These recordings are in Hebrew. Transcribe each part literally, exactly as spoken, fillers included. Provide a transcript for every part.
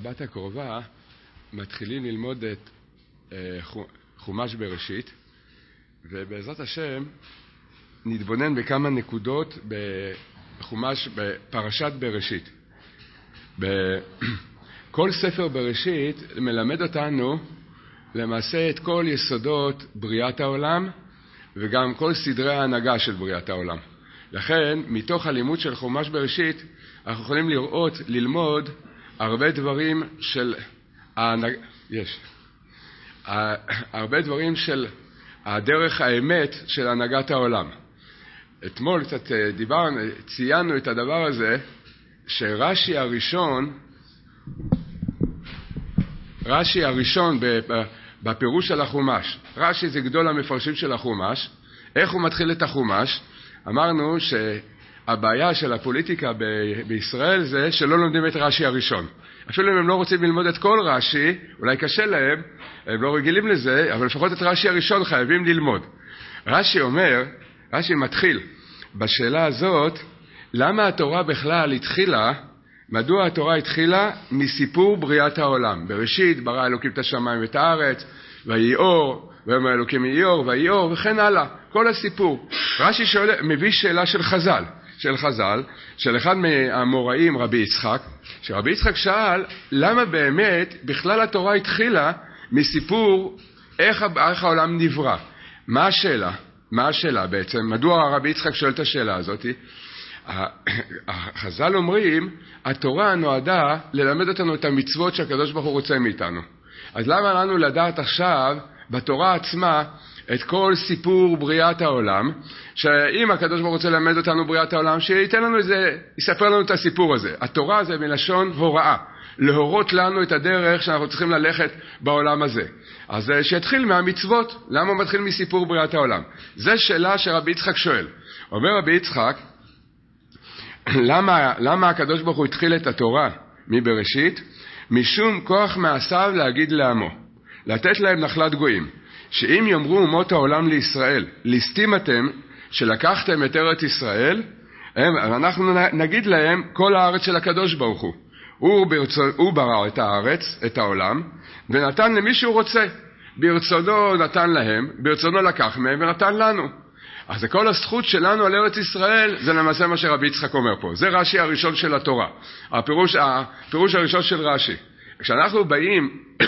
בשבת הקרובה מתחילים ללמוד את חומש בראשית, ובעזרת השם נתבונן בכמה נקודות בחומש, בפרשת בראשית. כל ספר בראשית מלמד אותנו למעשה את כל יסודות בריאת העולם וגם כל סדרי ההנהגה של בריאת העולם. לכן מתוך הלימוד של חומש בראשית אנחנו יכולים לראות, ללמוד הרבה דברים של ההנהג... יש הרבה דברים של הדרך האמת של הנהגת העולם. אתמול קצת דיברנו, ציינו את הדבר הזה שרש"י הראשון רש"י הראשון בפירוש של החומש, רש"י זה גדול המפרשים של החומש. איך הוא מתחיל את החומש? אמרנו שהבעיה של הפוליטיקה ב- בישראל זה שלא לומדים את רש"י הראשון. אפילו אם הם לא רוצים ללמוד את כל רש"י, אולי קשה להם, הם לא רגילים לזה, אבל לפחות את רש"י הראשון חייבים ללמוד. רש"י אומר, רש"י מתחיל בשאלה הזאת, למה התורה בכלל התחילה, מדוע התורה התחילה מסיפור בריאת העולם? בראשית ברא אלוקים את השמיים ואת הארץ, ויהי אור, ויאמר אלוקים יהי אור, ויהי אור, וכן הלאה. כל הסיפור. רש"י שואל, מביא שאלה של חז"ל, של חז"ל, של אחד מהאמוראים, רבי יצחק, שרבי יצחק שאל, למה באמת בכלל התורה התחילה מסיפור איך, איך העולם נברא? מה השאלה? מה השאלה בעצם? מדוע רבי יצחק שואל את השאלה הזאת? החז"ל אומרים, התורה נועדה ללמד אותנו את המצוות שהקדוש ברוך הוא רוצה מאיתנו. אז למה לנו לדעת עכשיו בתורה עצמה את כל סיפור בריאת העולם, שאם הקדוש ברוך הוא רוצה ללמד אותנו בריאת העולם, שייתן לנו איזה, יספר לנו את הסיפור הזה. התורה זה מלשון הוראה, להורות לנו את הדרך שאנחנו צריכים ללכת בעולם הזה. אז שיתחיל מהמצוות. למה הוא מתחיל מסיפור בריאת העולם? זו שאלה שרבי יצחק שואל. אומר רבי יצחק, למה, למה הקדוש ברוך הוא התחיל את התורה מבראשית? משום כוח מעשיו להגיד לעמו, לתת להם נחלת גויים, שאם יאמרו אומות העולם לישראל, ליסטים אתם שלקחתם את ארץ ישראל, הם, אנחנו נגיד להם כל הארץ של הקדוש ברוך הוא. הוא, ברצון, הוא ברא את הארץ, את העולם, ונתן למי שהוא רוצה. ברצונו נתן להם, ברצונו לקח מהם ונתן לנו. אז כל הזכות שלנו על ארץ ישראל זה למעשה מה שרבי יצחק אומר פה. זה רש"י הראשון של התורה. הפירוש, הפירוש הראשון של רש"י. כשאנחנו באים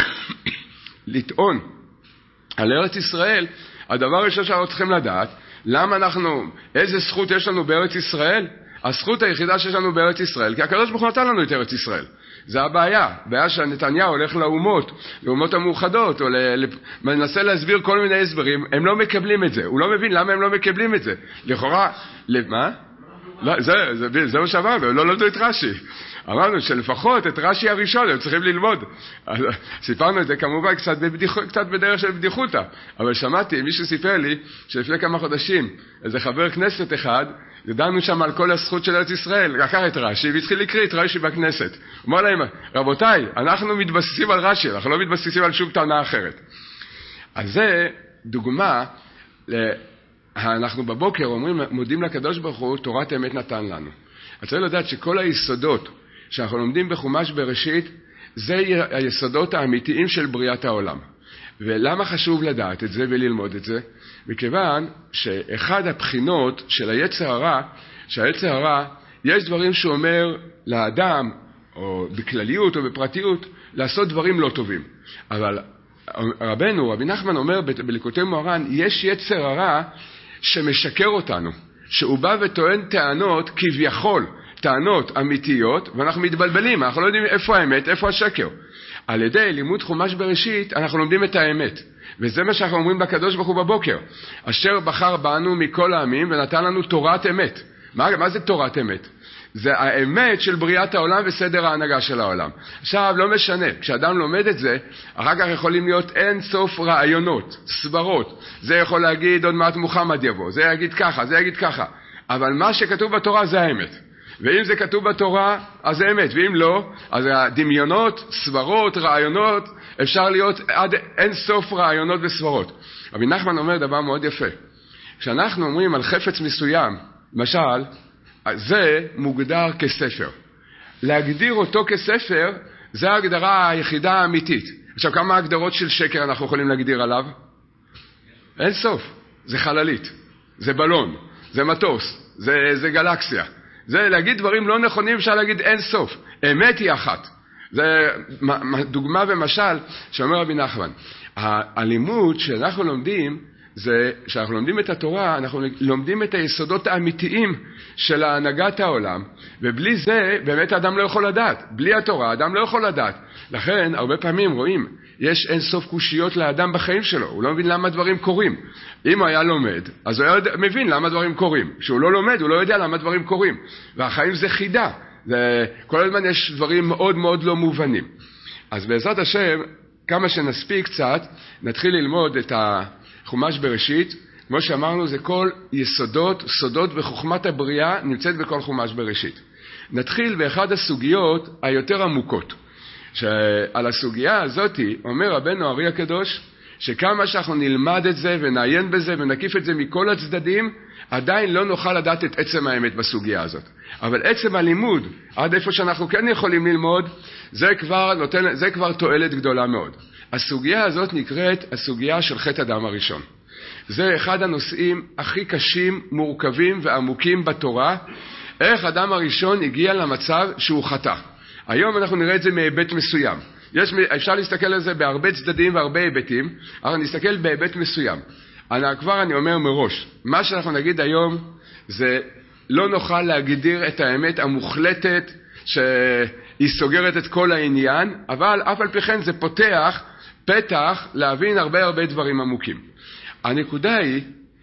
לטעון על ארץ ישראל, הדבר הראשון שאנחנו צריכים לדעת, למה אנחנו, איזה זכות יש לנו בארץ ישראל? הזכות היחידה שיש לנו בארץ ישראל, כי הקדוש ברוך הוא נתן לנו את ארץ ישראל. זה הבעיה. הבעיה שנתניהו הולך לאומות, לאומות המאוחדות, או מנסה להסביר כל מיני הסברים, הם לא מקבלים את זה. הוא לא מבין למה הם לא מקבלים את זה. לכאורה, מה? לא, זה, זה, זה מה שאמרנו, לא למדו את רש"י. אמרנו שלפחות את רש"י הראשון הם צריכים ללמוד. סיפרנו את זה כמובן קצת, בבדיח, קצת בדרך של בדיחותה, אבל שמעתי, מישהו סיפר לי שלפני כמה חודשים איזה חבר כנסת אחד, ידענו שם על כל הזכות של ארץ ישראל, לקח את רש"י והתחיל לקרוא את רש"י בכנסת. הוא אמר להם, רבותיי, אנחנו מתבססים על רש"י, אנחנו לא מתבססים על שום טענה אחרת. אז זה דוגמה, אנחנו בבוקר אומרים, מודים לקדוש ברוך הוא, תורת אמת נתן לנו. אז צריך לדעת שכל היסודות שאנחנו לומדים בחומש בראשית, זה היסודות האמיתיים של בריאת העולם. ולמה חשוב לדעת את זה וללמוד את זה? מכיוון שאחד הבחינות של היצר הרע, שהיצר הרע, יש דברים שאומר לאדם, או בכלליות או בפרטיות, לעשות דברים לא טובים. אבל רבנו, רבי נחמן אומר בליקוטי מוהר"ן, יש יצר הרע שמשקר אותנו, שהוא בא וטוען טענות כביכול, טענות אמיתיות, ואנחנו מתבלבלים, אנחנו לא יודעים איפה האמת, איפה השקר. על ידי לימוד חומש בראשית אנחנו לומדים את האמת, וזה מה שאנחנו אומרים בקדוש ברוך הוא בבוקר, אשר בחר בנו מכל העמים ונתן לנו תורת אמת. מה, מה זה תורת אמת? זה האמת של בריאת העולם וסדר ההנהגה של העולם. עכשיו לא משנה, כשאדם לומד את זה, אחר כך יכולים להיות אין סוף רעיונות, סברות. זה יכול להגיד עוד מעט מוחמד יבוא, זה יגיד ככה, זה יגיד ככה. אבל מה שכתוב בתורה זה האמת. ואם זה כתוב בתורה, אז זה אמת, ואם לא, אז הדמיונות, סברות, רעיונות, אפשר להיות עד אין סוף רעיונות וסברות. רבי נחמן אומר דבר מאוד יפה. כשאנחנו אומרים על חפץ מסוים, למשל, זה מוגדר כספר. להגדיר אותו כספר, זה ההגדרה היחידה האמיתית. עכשיו, כמה הגדרות של שקר אנחנו יכולים להגדיר עליו? אין סוף. זה חללית, זה בלון, זה מטוס, זה, זה גלקסיה. זה להגיד דברים לא נכונים, אפשר להגיד אין סוף. אמת היא אחת. זה דוגמה ומשל שאומר רבי נחמן. הלימוד שאנחנו לומדים, זה שאנחנו לומדים את התורה, אנחנו לומדים את היסודות האמיתיים של הנהגת העולם, ובלי זה באמת האדם לא יכול לדעת. בלי התורה האדם לא יכול לדעת. לכן הרבה פעמים רואים, יש אין סוף קושיות לאדם בחיים שלו, הוא לא מבין למה דברים קורים. אם הוא היה לומד, אז הוא היה מבין למה דברים קורים. כשהוא לא לומד, הוא לא יודע למה דברים קורים. והחיים זה חידה. זה, כל הזמן יש דברים מאוד מאוד לא מובנים. אז בעזרת השם, כמה שנספיק קצת, נתחיל ללמוד את החומש בראשית. כמו שאמרנו, זה כל יסודות, סודות וחוכמת הבריאה נמצאת בכל חומש בראשית. נתחיל באחד הסוגיות היותר עמוקות. שעל הסוגיה הזאת אומר רבנו הארי הקדוש, שכמה שאנחנו נלמד את זה ונעיין בזה ונקיף את זה מכל הצדדים, עדיין לא נוכל לדעת את עצם האמת בסוגיה הזאת. אבל עצם הלימוד, עד איפה שאנחנו כן יכולים ללמוד, זה כבר נותן, זה כבר תועלת גדולה מאוד. הסוגיה הזאת נקראת הסוגיה של חטא אדם הראשון. זה אחד הנושאים הכי קשים, מורכבים ועמוקים בתורה, איך אדם הראשון הגיע למצב שהוא חטא. היום אנחנו נראה את זה מהיבט מסוים. יש, אפשר להסתכל על זה בהרבה צדדים והרבה היבטים, אבל נסתכל בהיבט מסוים. אני, כבר אני אומר מראש, מה שאנחנו נגיד היום זה לא נוכל להגדיר את האמת המוחלטת שהיא סוגרת את כל העניין, אבל אף על פי כן זה פותח פתח להבין הרבה הרבה דברים עמוקים. הנקודה היא,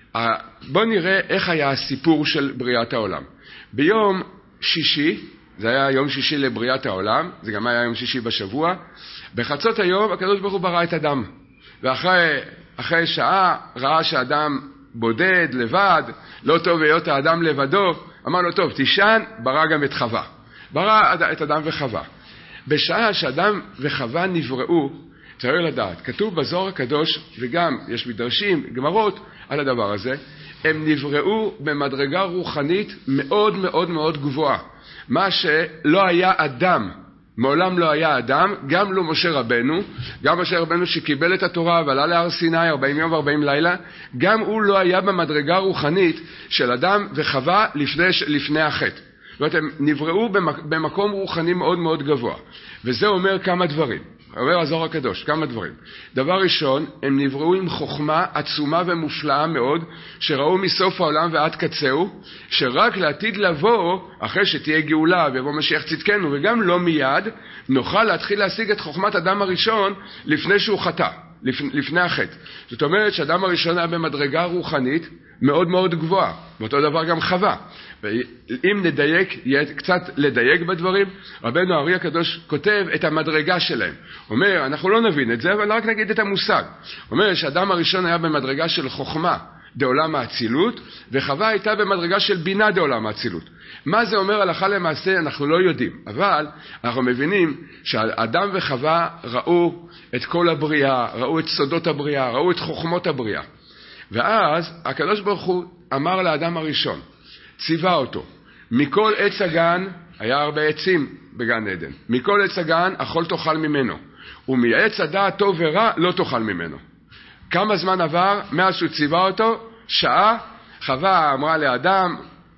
בוא נראה איך היה הסיפור של בריאת העולם. ביום שישי, זה היה יום שישי לבריאת העולם, זה גם היה יום שישי בשבוע, בחצות היום הקדוש ברוך הוא ברא את אדם. ואחרי אחרי שעה ראה שאדם בודד, לבד, לא טוב להיות האדם לבדו, אמר לו טוב, תישן, ברא גם את חווה. ברא את אדם וחווה. בשעה שאדם וחווה נבראו, צריך לדעת, כתוב בזוהר הקדוש, וגם יש מדרשים, גמרות על הדבר הזה, הם נבראו במדרגה רוחנית מאוד מאוד מאוד גבוהה. מה שלא היה אדם, מעולם לא היה אדם, גם לא משה רבנו, גם משה רבנו שקיבל את התורה ועלה להר סיני ארבעים יום וארבעים לילה, גם הוא לא היה במדרגה רוחנית של אדם וחווה לפני, לפני החטא. זאת אומרת, הם נבראו במקום רוחני מאוד מאוד גבוה. וזה אומר כמה דברים. אומר הזוהר הקדוש, כמה דברים. דבר ראשון, הם נבראו עם חוכמה עצומה ומופלאה מאוד, שראו מסוף העולם ועד קצהו, שרק לעתיד לבוא, אחרי שתהיה גאולה ויבוא משיח צדקנו, וגם לא מיד, נוכל להתחיל להשיג את חוכמת אדם הראשון לפני שהוא חטא, לפני החטא. זאת אומרת שאדם הראשון היה במדרגה רוחנית מאוד מאוד גבוהה, ואותו דבר גם חווה. ואם נדייק, יהיה קצת לדייק בדברים, רבנו הארי הקדוש כותב את המדרגה שלהם. אומר, אנחנו לא נבין את זה, אבל רק נגיד את המושג. אומר שאדם הראשון היה במדרגה של חוכמה דעולם האצילות, וחווה הייתה במדרגה של בינה דעולם האצילות. מה זה אומר הלכה למעשה אנחנו לא יודעים, אבל אנחנו מבינים שהאדם וחווה ראו את כל הבריאה, ראו את סודות הבריאה, ראו את חוכמות הבריאה. ואז הקדוש ברוך הוא אמר לאדם הראשון, ציווה אותו, מכל עץ הגן, היה הרבה עצים בגן עדן, מכל עץ הגן אכול תאכל ממנו, ומעץ הדעת טוב ורע לא תאכל ממנו. כמה זמן עבר מאז שהוא ציווה אותו? שעה. חווה אמרה לאדם,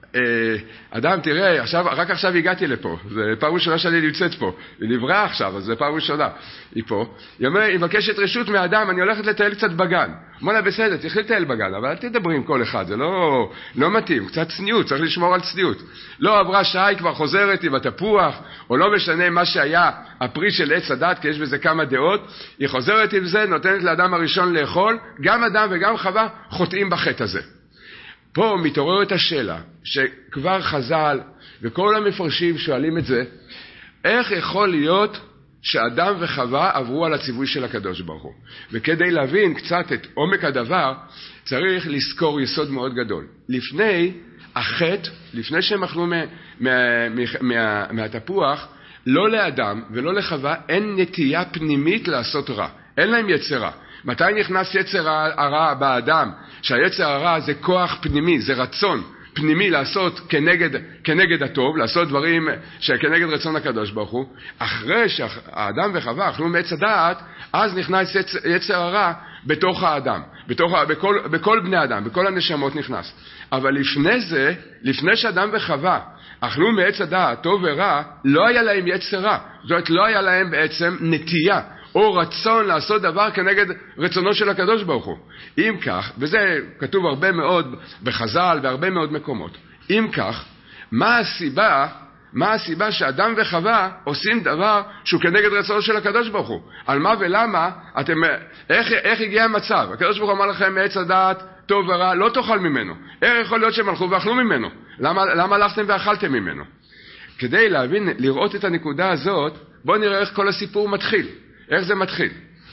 אדם תראה, עכשיו, רק עכשיו הגעתי לפה, זה פעם ראשונה שאני נמצאת פה, היא נבראה עכשיו, אז זה פעם ראשונה, היא פה, היא אומרת, היא מבקשת רשות מהאדם, אני הולכת לטייל קצת בגן. אמרה לה, בסדר, תלכי לטייל בגן, אבל אל תדברי עם כל אחד, זה לא, לא מתאים, קצת צניעות, צריך לשמור על צניעות. לא עברה שעה, היא כבר חוזרת עם התפוח, או לא משנה מה שהיה הפרי של עץ הדת, כי יש בזה כמה דעות, היא חוזרת עם זה, נותנת לאדם הראשון לאכול, גם אדם וגם חווה חוטאים בחטא הזה. פה מתעוררת השאלה, שכבר חז"ל וכל המפרשים שואלים את זה, איך יכול להיות שאדם וחווה עברו על הציווי של הקדוש ברוך הוא? וכדי להבין קצת את עומק הדבר, צריך לזכור יסוד מאוד גדול. לפני החטא, לפני שהם אכלו מה, מה, מה, מה, מהתפוח, לא לאדם ולא לחווה אין נטייה פנימית לעשות רע. אין להם יצרה. מתי נכנס יצר הרע באדם? שהיצר הרע זה כוח פנימי, זה רצון. פנימי לעשות כנגד, כנגד הטוב, לעשות דברים שכנגד רצון הקדוש ברוך הוא. אחרי שהאדם וחווה אכלו מעץ הדעת, אז נכנס יצר, יצר הרע בתוך האדם, בתוך, בכל, בכל בני אדם, בכל הנשמות נכנס. אבל לפני זה, לפני שאדם וחווה אכלו מעץ הדעת, טוב ורע, לא היה להם יצר רע. זאת אומרת, לא היה להם בעצם נטייה או רצון לעשות דבר כנגד רצונו של הקדוש ברוך הוא. אם כך, וזה כתוב הרבה מאוד בחז"ל והרבה מאוד מקומות, אם כך, מה הסיבה, מה הסיבה שאדם וחווה עושים דבר שהוא כנגד רצונו של הקדוש ברוך הוא? על מה ולמה אתם, איך, איך הגיע המצב? הקדוש ברוך הוא אמר לכם מעץ הדעת, טוב ורע, לא תאכל ממנו. איך יכול להיות שהם הלכו ואכלו ממנו? למה, למה הלכתם ואכלתם ממנו? כדי להבין, לראות את הנקודה הזאת, בואו נראה איך כל הסיפור מתחיל. איך זה מתחיל?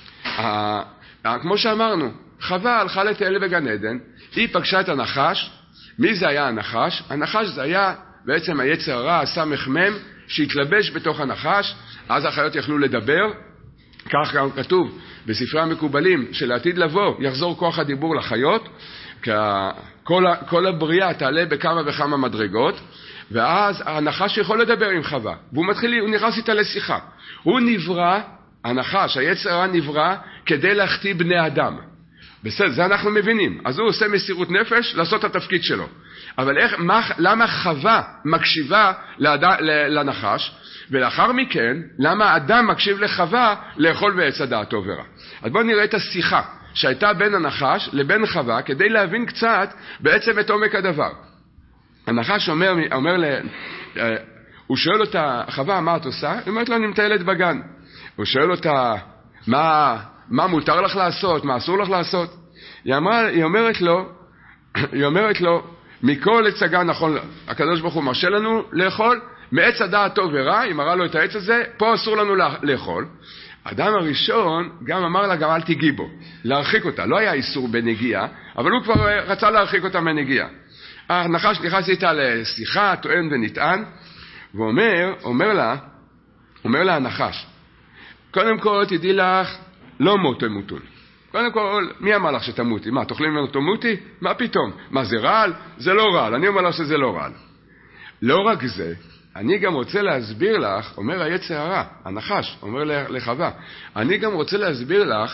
כמו שאמרנו, חווה הלכה לתהל בגן עדן, היא פגשה את הנחש. מי זה היה הנחש? הנחש זה היה בעצם היצר הרע, הסמך מם, שהתלבש בתוך הנחש. אז החיות יכלו לדבר. כך גם כתוב בספרי המקובלים, שלעתיד לבוא יחזור כוח הדיבור לחיות, כי כל, כל הבריאה תעלה בכמה וכמה מדרגות, ואז הנחש יכול לדבר עם חווה, והוא מתחיל, הוא נכנס איתה לשיחה. הוא נברא, הנחש, היצר הרע נברא כדי להחטיא בני אדם. בסדר, זה אנחנו מבינים. אז הוא עושה מסירות נפש לעשות את התפקיד שלו. אבל איך, מה, למה חווה מקשיבה לד, לנחש? ולאחר מכן, למה אדם מקשיב לחווה לאכול בעץ הדעת טוב ורע? אז בואו נראה את השיחה שהייתה בין הנחש לבין חווה, כדי להבין קצת בעצם את עומק הדבר. הנחש אומר, אומר לה, הוא שואל אותה, חווה, מה את עושה? היא אומרת לו, אני מטיילת בגן. הוא שואל אותה, מה, מה מותר לך לעשות? מה אסור לך לעשות? היא, אמרה, היא אומרת לו, היא אומרת לו, מכל עץ הגן, נכון, הקדוש ברוך הוא מרשה לנו לאכול, מעץ הדעת טוב ורע, היא מראה לו את העץ הזה, פה אסור לנו לאכול. האדם הראשון גם אמר לה, גם אל תיגעי בו, להרחיק אותה. לא היה איסור בנגיעה, אבל הוא כבר רצה להרחיק אותה מנגיעה. הנחש נכנס איתה לשיחה, טוען ונטען, ואומר, אומר לה, אומר לה הנחש, קודם כל תדעי לך, לא מות תמותון. קודם כל, מי אמר לך שתמותי? מה, תאכלי ממנו תמותי? מה פתאום? מה, זה רעל? זה לא רעל, אני אומר לך שזה לא רעל. לא רק זה, אני גם רוצה להסביר לך, אומר היצר הרע, הנחש, אומר לחווה, אני גם רוצה להסביר לך,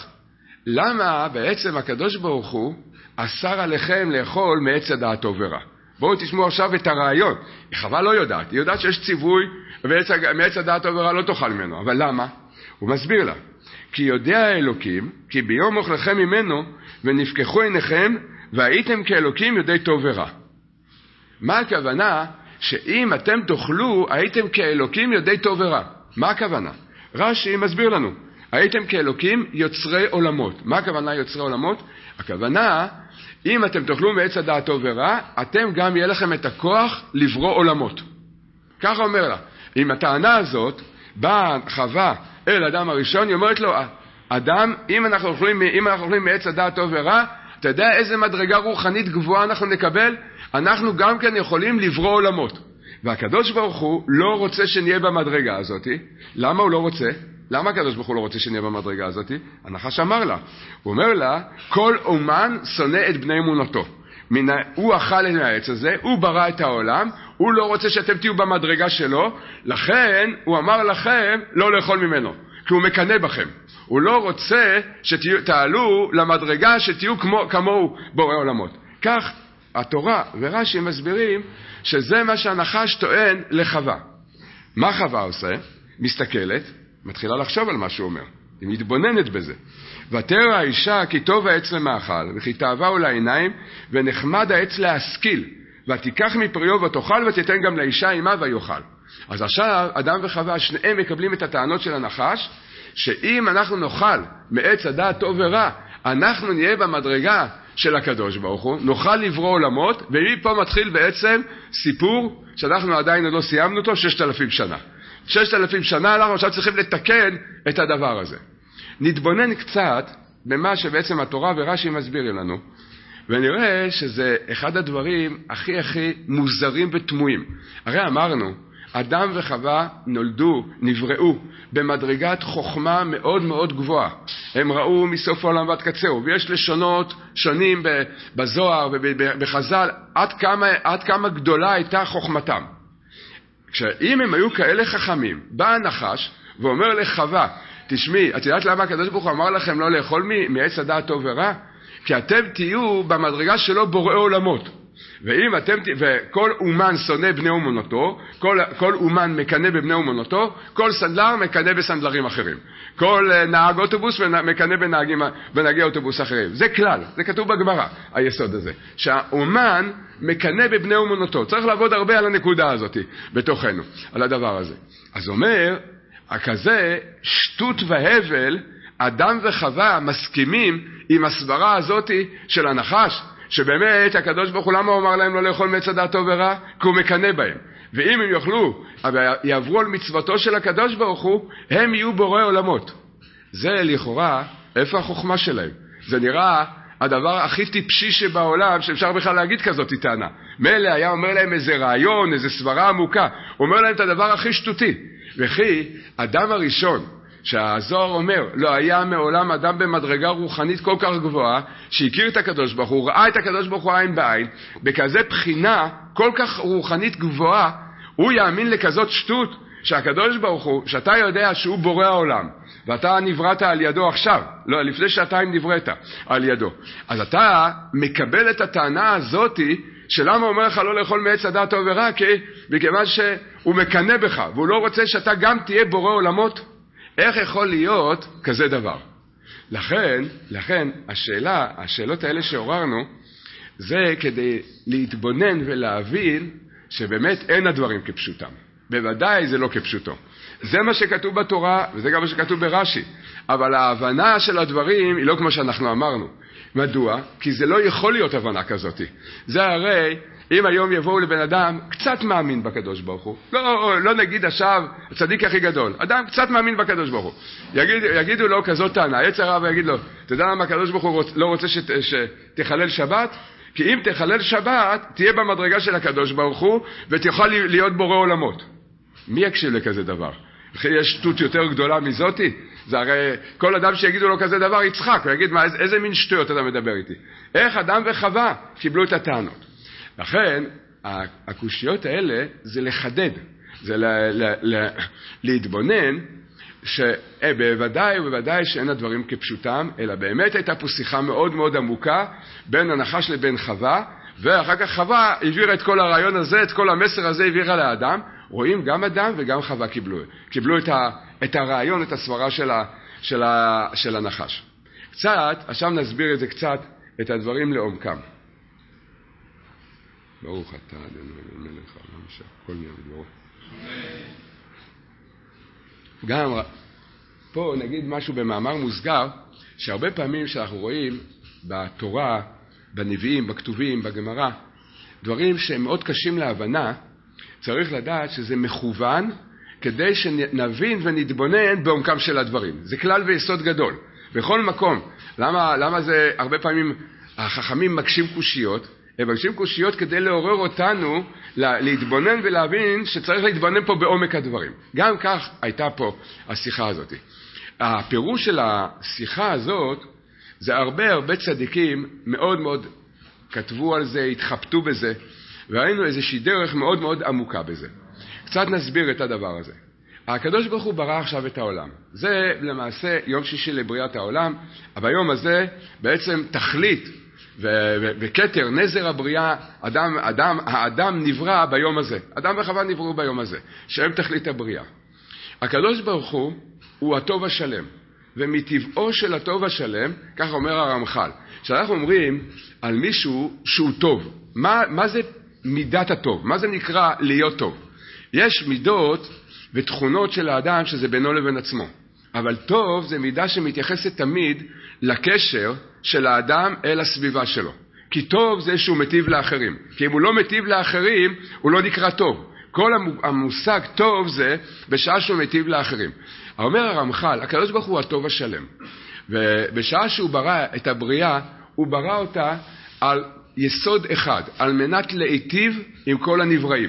למה בעצם הקדוש ברוך הוא אסר עליכם לאכול מעץ הדעת טוב ורע. בואו תשמעו עכשיו את הרעיון. חווה לא יודעת, היא יודעת שיש ציווי, ומעץ הדעת טוב ורע לא תאכל ממנו. אבל למה? הוא מסביר לה, כי יודע האלוקים, כי ביום אוכלכם ממנו, ונפקחו עיניכם, והייתם כאלוקים יודעי טוב ורע. מה הכוונה? שאם אתם תאכלו, הייתם כאלוקים יודעי טוב ורע. מה הכוונה? רש"י מסביר לנו, הייתם כאלוקים יוצרי עולמות. מה הכוונה יוצרי עולמות? הכוונה, אם אתם תאכלו מעץ הדעת טוב ורע, אתם גם יהיה לכם את הכוח לברוא עולמות. ככה אומר לה. עם הטענה הזאת, באה חווה אל אדם הראשון, היא אומרת לו, אדם, אם אנחנו אוכלים, אם אנחנו אוכלים מעץ הדעת טוב ורע, אתה יודע איזה מדרגה רוחנית גבוהה אנחנו נקבל? אנחנו גם כן יכולים לברוא עולמות. והקדוש ברוך הוא לא רוצה שנהיה במדרגה הזאת. למה הוא לא רוצה? למה הקדוש ברוך הוא לא רוצה שנהיה במדרגה הזאת? הנחש אמר לה. הוא אומר לה, כל אומן שונא את בני אמונתו. מן... הוא אכל את העץ הזה, הוא ברא את העולם, הוא לא רוצה שאתם תהיו במדרגה שלו, לכן הוא אמר לכם לא לאכול ממנו, כי הוא מקנא בכם. הוא לא רוצה שתעלו למדרגה שתהיו כמו, כמוהו בורא עולמות. כך התורה ורש"י מסבירים שזה מה שהנחש טוען לחווה. מה חווה עושה? מסתכלת, מתחילה לחשוב על מה שהוא אומר. היא מתבוננת בזה. ותרא האישה כי טוב העץ למאכל, וכי תאווה לעיניים, ונחמד העץ להשכיל, ותיקח מפריו ותאכל, ותיתן גם לאישה עמה ויאכל. אז עכשיו אדם וחווה שניהם מקבלים את הטענות של הנחש, שאם אנחנו נאכל מעץ הדעת טוב ורע, אנחנו נהיה במדרגה של הקדוש ברוך הוא, נוכל לברוא עולמות, ומפה מתחיל בעצם סיפור שאנחנו עדיין לא סיימנו אותו, ששת אלפים שנה. ששת אלפים שנה אנחנו עכשיו צריכים לתקן את הדבר הזה. נתבונן קצת במה שבעצם התורה ורש"י מסבירים לנו, ונראה שזה אחד הדברים הכי הכי מוזרים ותמוהים. הרי אמרנו, אדם וחווה נולדו, נבראו, במדרגת חוכמה מאוד מאוד גבוהה. הם ראו מסוף העולם ועד קצהו, ויש לשונות שונים בזוהר ובחז"ל, עד כמה, עד כמה גדולה הייתה חוכמתם. כשאם הם היו כאלה חכמים, בא הנחש ואומר לחווה, תשמעי, את יודעת למה הקדוש ברוך הוא אמר לכם לא לאכול מעץ הדעת טוב ורע? כי אתם תהיו במדרגה שלו בורא עולמות. ואם אתם, וכל אומן שונא בני אומנותו, כל, כל אומן מקנה בבני אומנותו, כל סנדלר מקנה בסנדלרים אחרים. כל נהג אוטובוס מקנה בנהגים, בנהגי אוטובוס אחרים. זה כלל, זה כתוב בגמרא, היסוד הזה. שהאומן מקנה בבני אומנותו. צריך לעבוד הרבה על הנקודה הזאת בתוכנו, על הדבר הזה. אז אומר, הכזה שטות והבל, אדם וחווה מסכימים עם הסברה הזאת של הנחש, שבאמת הקדוש ברוך הוא למה הוא אמר להם לא לאכול מעץ הדעת טוב ורע? כי הוא מקנא בהם. ואם הם יאכלו, אבל יעברו על מצוותו של הקדוש ברוך הוא, הם יהיו בורא עולמות. זה לכאורה, איפה החוכמה שלהם? זה נראה הדבר הכי טיפשי שבעולם, שאפשר בכלל להגיד כזאת טענה. מילא היה אומר להם איזה רעיון, איזה סברה עמוקה, הוא אומר להם את הדבר הכי שטותי. וכי אדם הראשון, שהזוהר אומר, לא היה מעולם אדם במדרגה רוחנית כל כך גבוהה, שהכיר את הקדוש ברוך הוא, ראה את הקדוש ברוך הוא עין בעין, בכזה בחינה כל כך רוחנית גבוהה, הוא יאמין לכזאת שטות, שהקדוש ברוך הוא, שאתה יודע שהוא בורא העולם, ואתה נבראת על ידו עכשיו, לא, לפני שעתיים נבראת על ידו, אז אתה מקבל את הטענה הזאת, שלמה אומר לך לא לאכול מעץ הדעת טוב ורע, כי מכיוון שהוא מקנא בך, והוא לא רוצה שאתה גם תהיה בורא עולמות. איך יכול להיות כזה דבר? לכן, לכן השאלה, השאלות האלה שעוררנו, זה כדי להתבונן ולהבין שבאמת אין הדברים כפשוטם. בוודאי זה לא כפשוטו. זה מה שכתוב בתורה, וזה גם מה שכתוב ברש"י. אבל ההבנה של הדברים היא לא כמו שאנחנו אמרנו. מדוע? כי זה לא יכול להיות הבנה כזאת. זה הרי, אם היום יבואו לבן אדם, קצת מאמין בקדוש ברוך הוא. לא, לא נגיד עכשיו, הצדיק הכי גדול. אדם קצת מאמין בקדוש ברוך הוא. יגיד, יגידו לו כזאת טענה. יצר הרב ויגיד לו, אתה יודע למה הקדוש ברוך הוא לא רוצה שת, שתחלל שבת? כי אם תחלל שבת, תהיה במדרגה של הקדוש ברוך הוא, ותוכל להיות בורא עולמות. מי יקשיב לכזה דבר? וכי יש שטות יותר גדולה מזאתי? זה הרי כל אדם שיגידו לו כזה דבר יצחק, הוא יגיד, מה, איזה, איזה מין שטויות אתה מדבר איתי? איך אדם וחווה קיבלו את הטענות? לכן, הקושיות האלה זה לחדד, זה ל, ל, ל, להתבונן, שבוודאי ובוודאי שאין הדברים כפשוטם, אלא באמת הייתה פה שיחה מאוד מאוד עמוקה בין הנחש לבין חווה, ואחר כך חווה העבירה את כל הרעיון הזה, את כל המסר הזה העבירה לאדם. רואים גם אדם וגם חווה קיבלו, קיבלו את, ה, את הרעיון, את הסברה של, ה, של, ה, של הנחש. קצת, עכשיו נסביר את זה קצת, את הדברים לעומקם. ברוך אתה אדוני מלך העולם שהכל נהיה בדברו. גם פה נגיד משהו במאמר מוסגר, שהרבה פעמים שאנחנו רואים בתורה, בנביאים, בכתובים, בגמרא, דברים שהם מאוד קשים להבנה, צריך לדעת שזה מכוון כדי שנבין ונתבונן בעומקם של הדברים. זה כלל ויסוד גדול. בכל מקום. למה, למה זה הרבה פעמים החכמים מקשים קושיות? הם מקשים קושיות כדי לעורר אותנו להתבונן ולהבין שצריך להתבונן פה בעומק הדברים. גם כך הייתה פה השיחה הזאת. הפירוש של השיחה הזאת זה הרבה הרבה צדיקים מאוד מאוד כתבו על זה, התחבטו בזה, וראינו איזושהי דרך מאוד מאוד עמוקה בזה. קצת נסביר את הדבר הזה. הקדוש ברוך הוא ברא עכשיו את העולם. זה למעשה יום שישי לבריאת העולם, אבל היום הזה בעצם תכלית ו- ו- וכתר, נזר הבריאה, אדם, אדם, האדם נברא ביום הזה. אדם וחווה נבראו ביום הזה, שהם תכלית הבריאה. הקדוש ברוך הוא הוא הטוב השלם, ומטבעו של הטוב השלם, כך אומר הרמח"ל, שאנחנו אומרים על מישהו שהוא טוב. מה, מה זה מידת הטוב? מה זה נקרא להיות טוב? יש מידות ותכונות של האדם שזה בינו לבין עצמו. אבל טוב זה מידה שמתייחסת תמיד לקשר של האדם אל הסביבה שלו. כי טוב זה שהוא מטיב לאחרים. כי אם הוא לא מטיב לאחרים, הוא לא נקרא טוב. כל המושג טוב זה בשעה שהוא מטיב לאחרים. אומר הרמח"ל, הקדוש ברוך הוא הטוב השלם. ובשעה שהוא ברא את הבריאה, הוא ברא אותה על יסוד אחד, על מנת להיטיב עם כל הנבראים.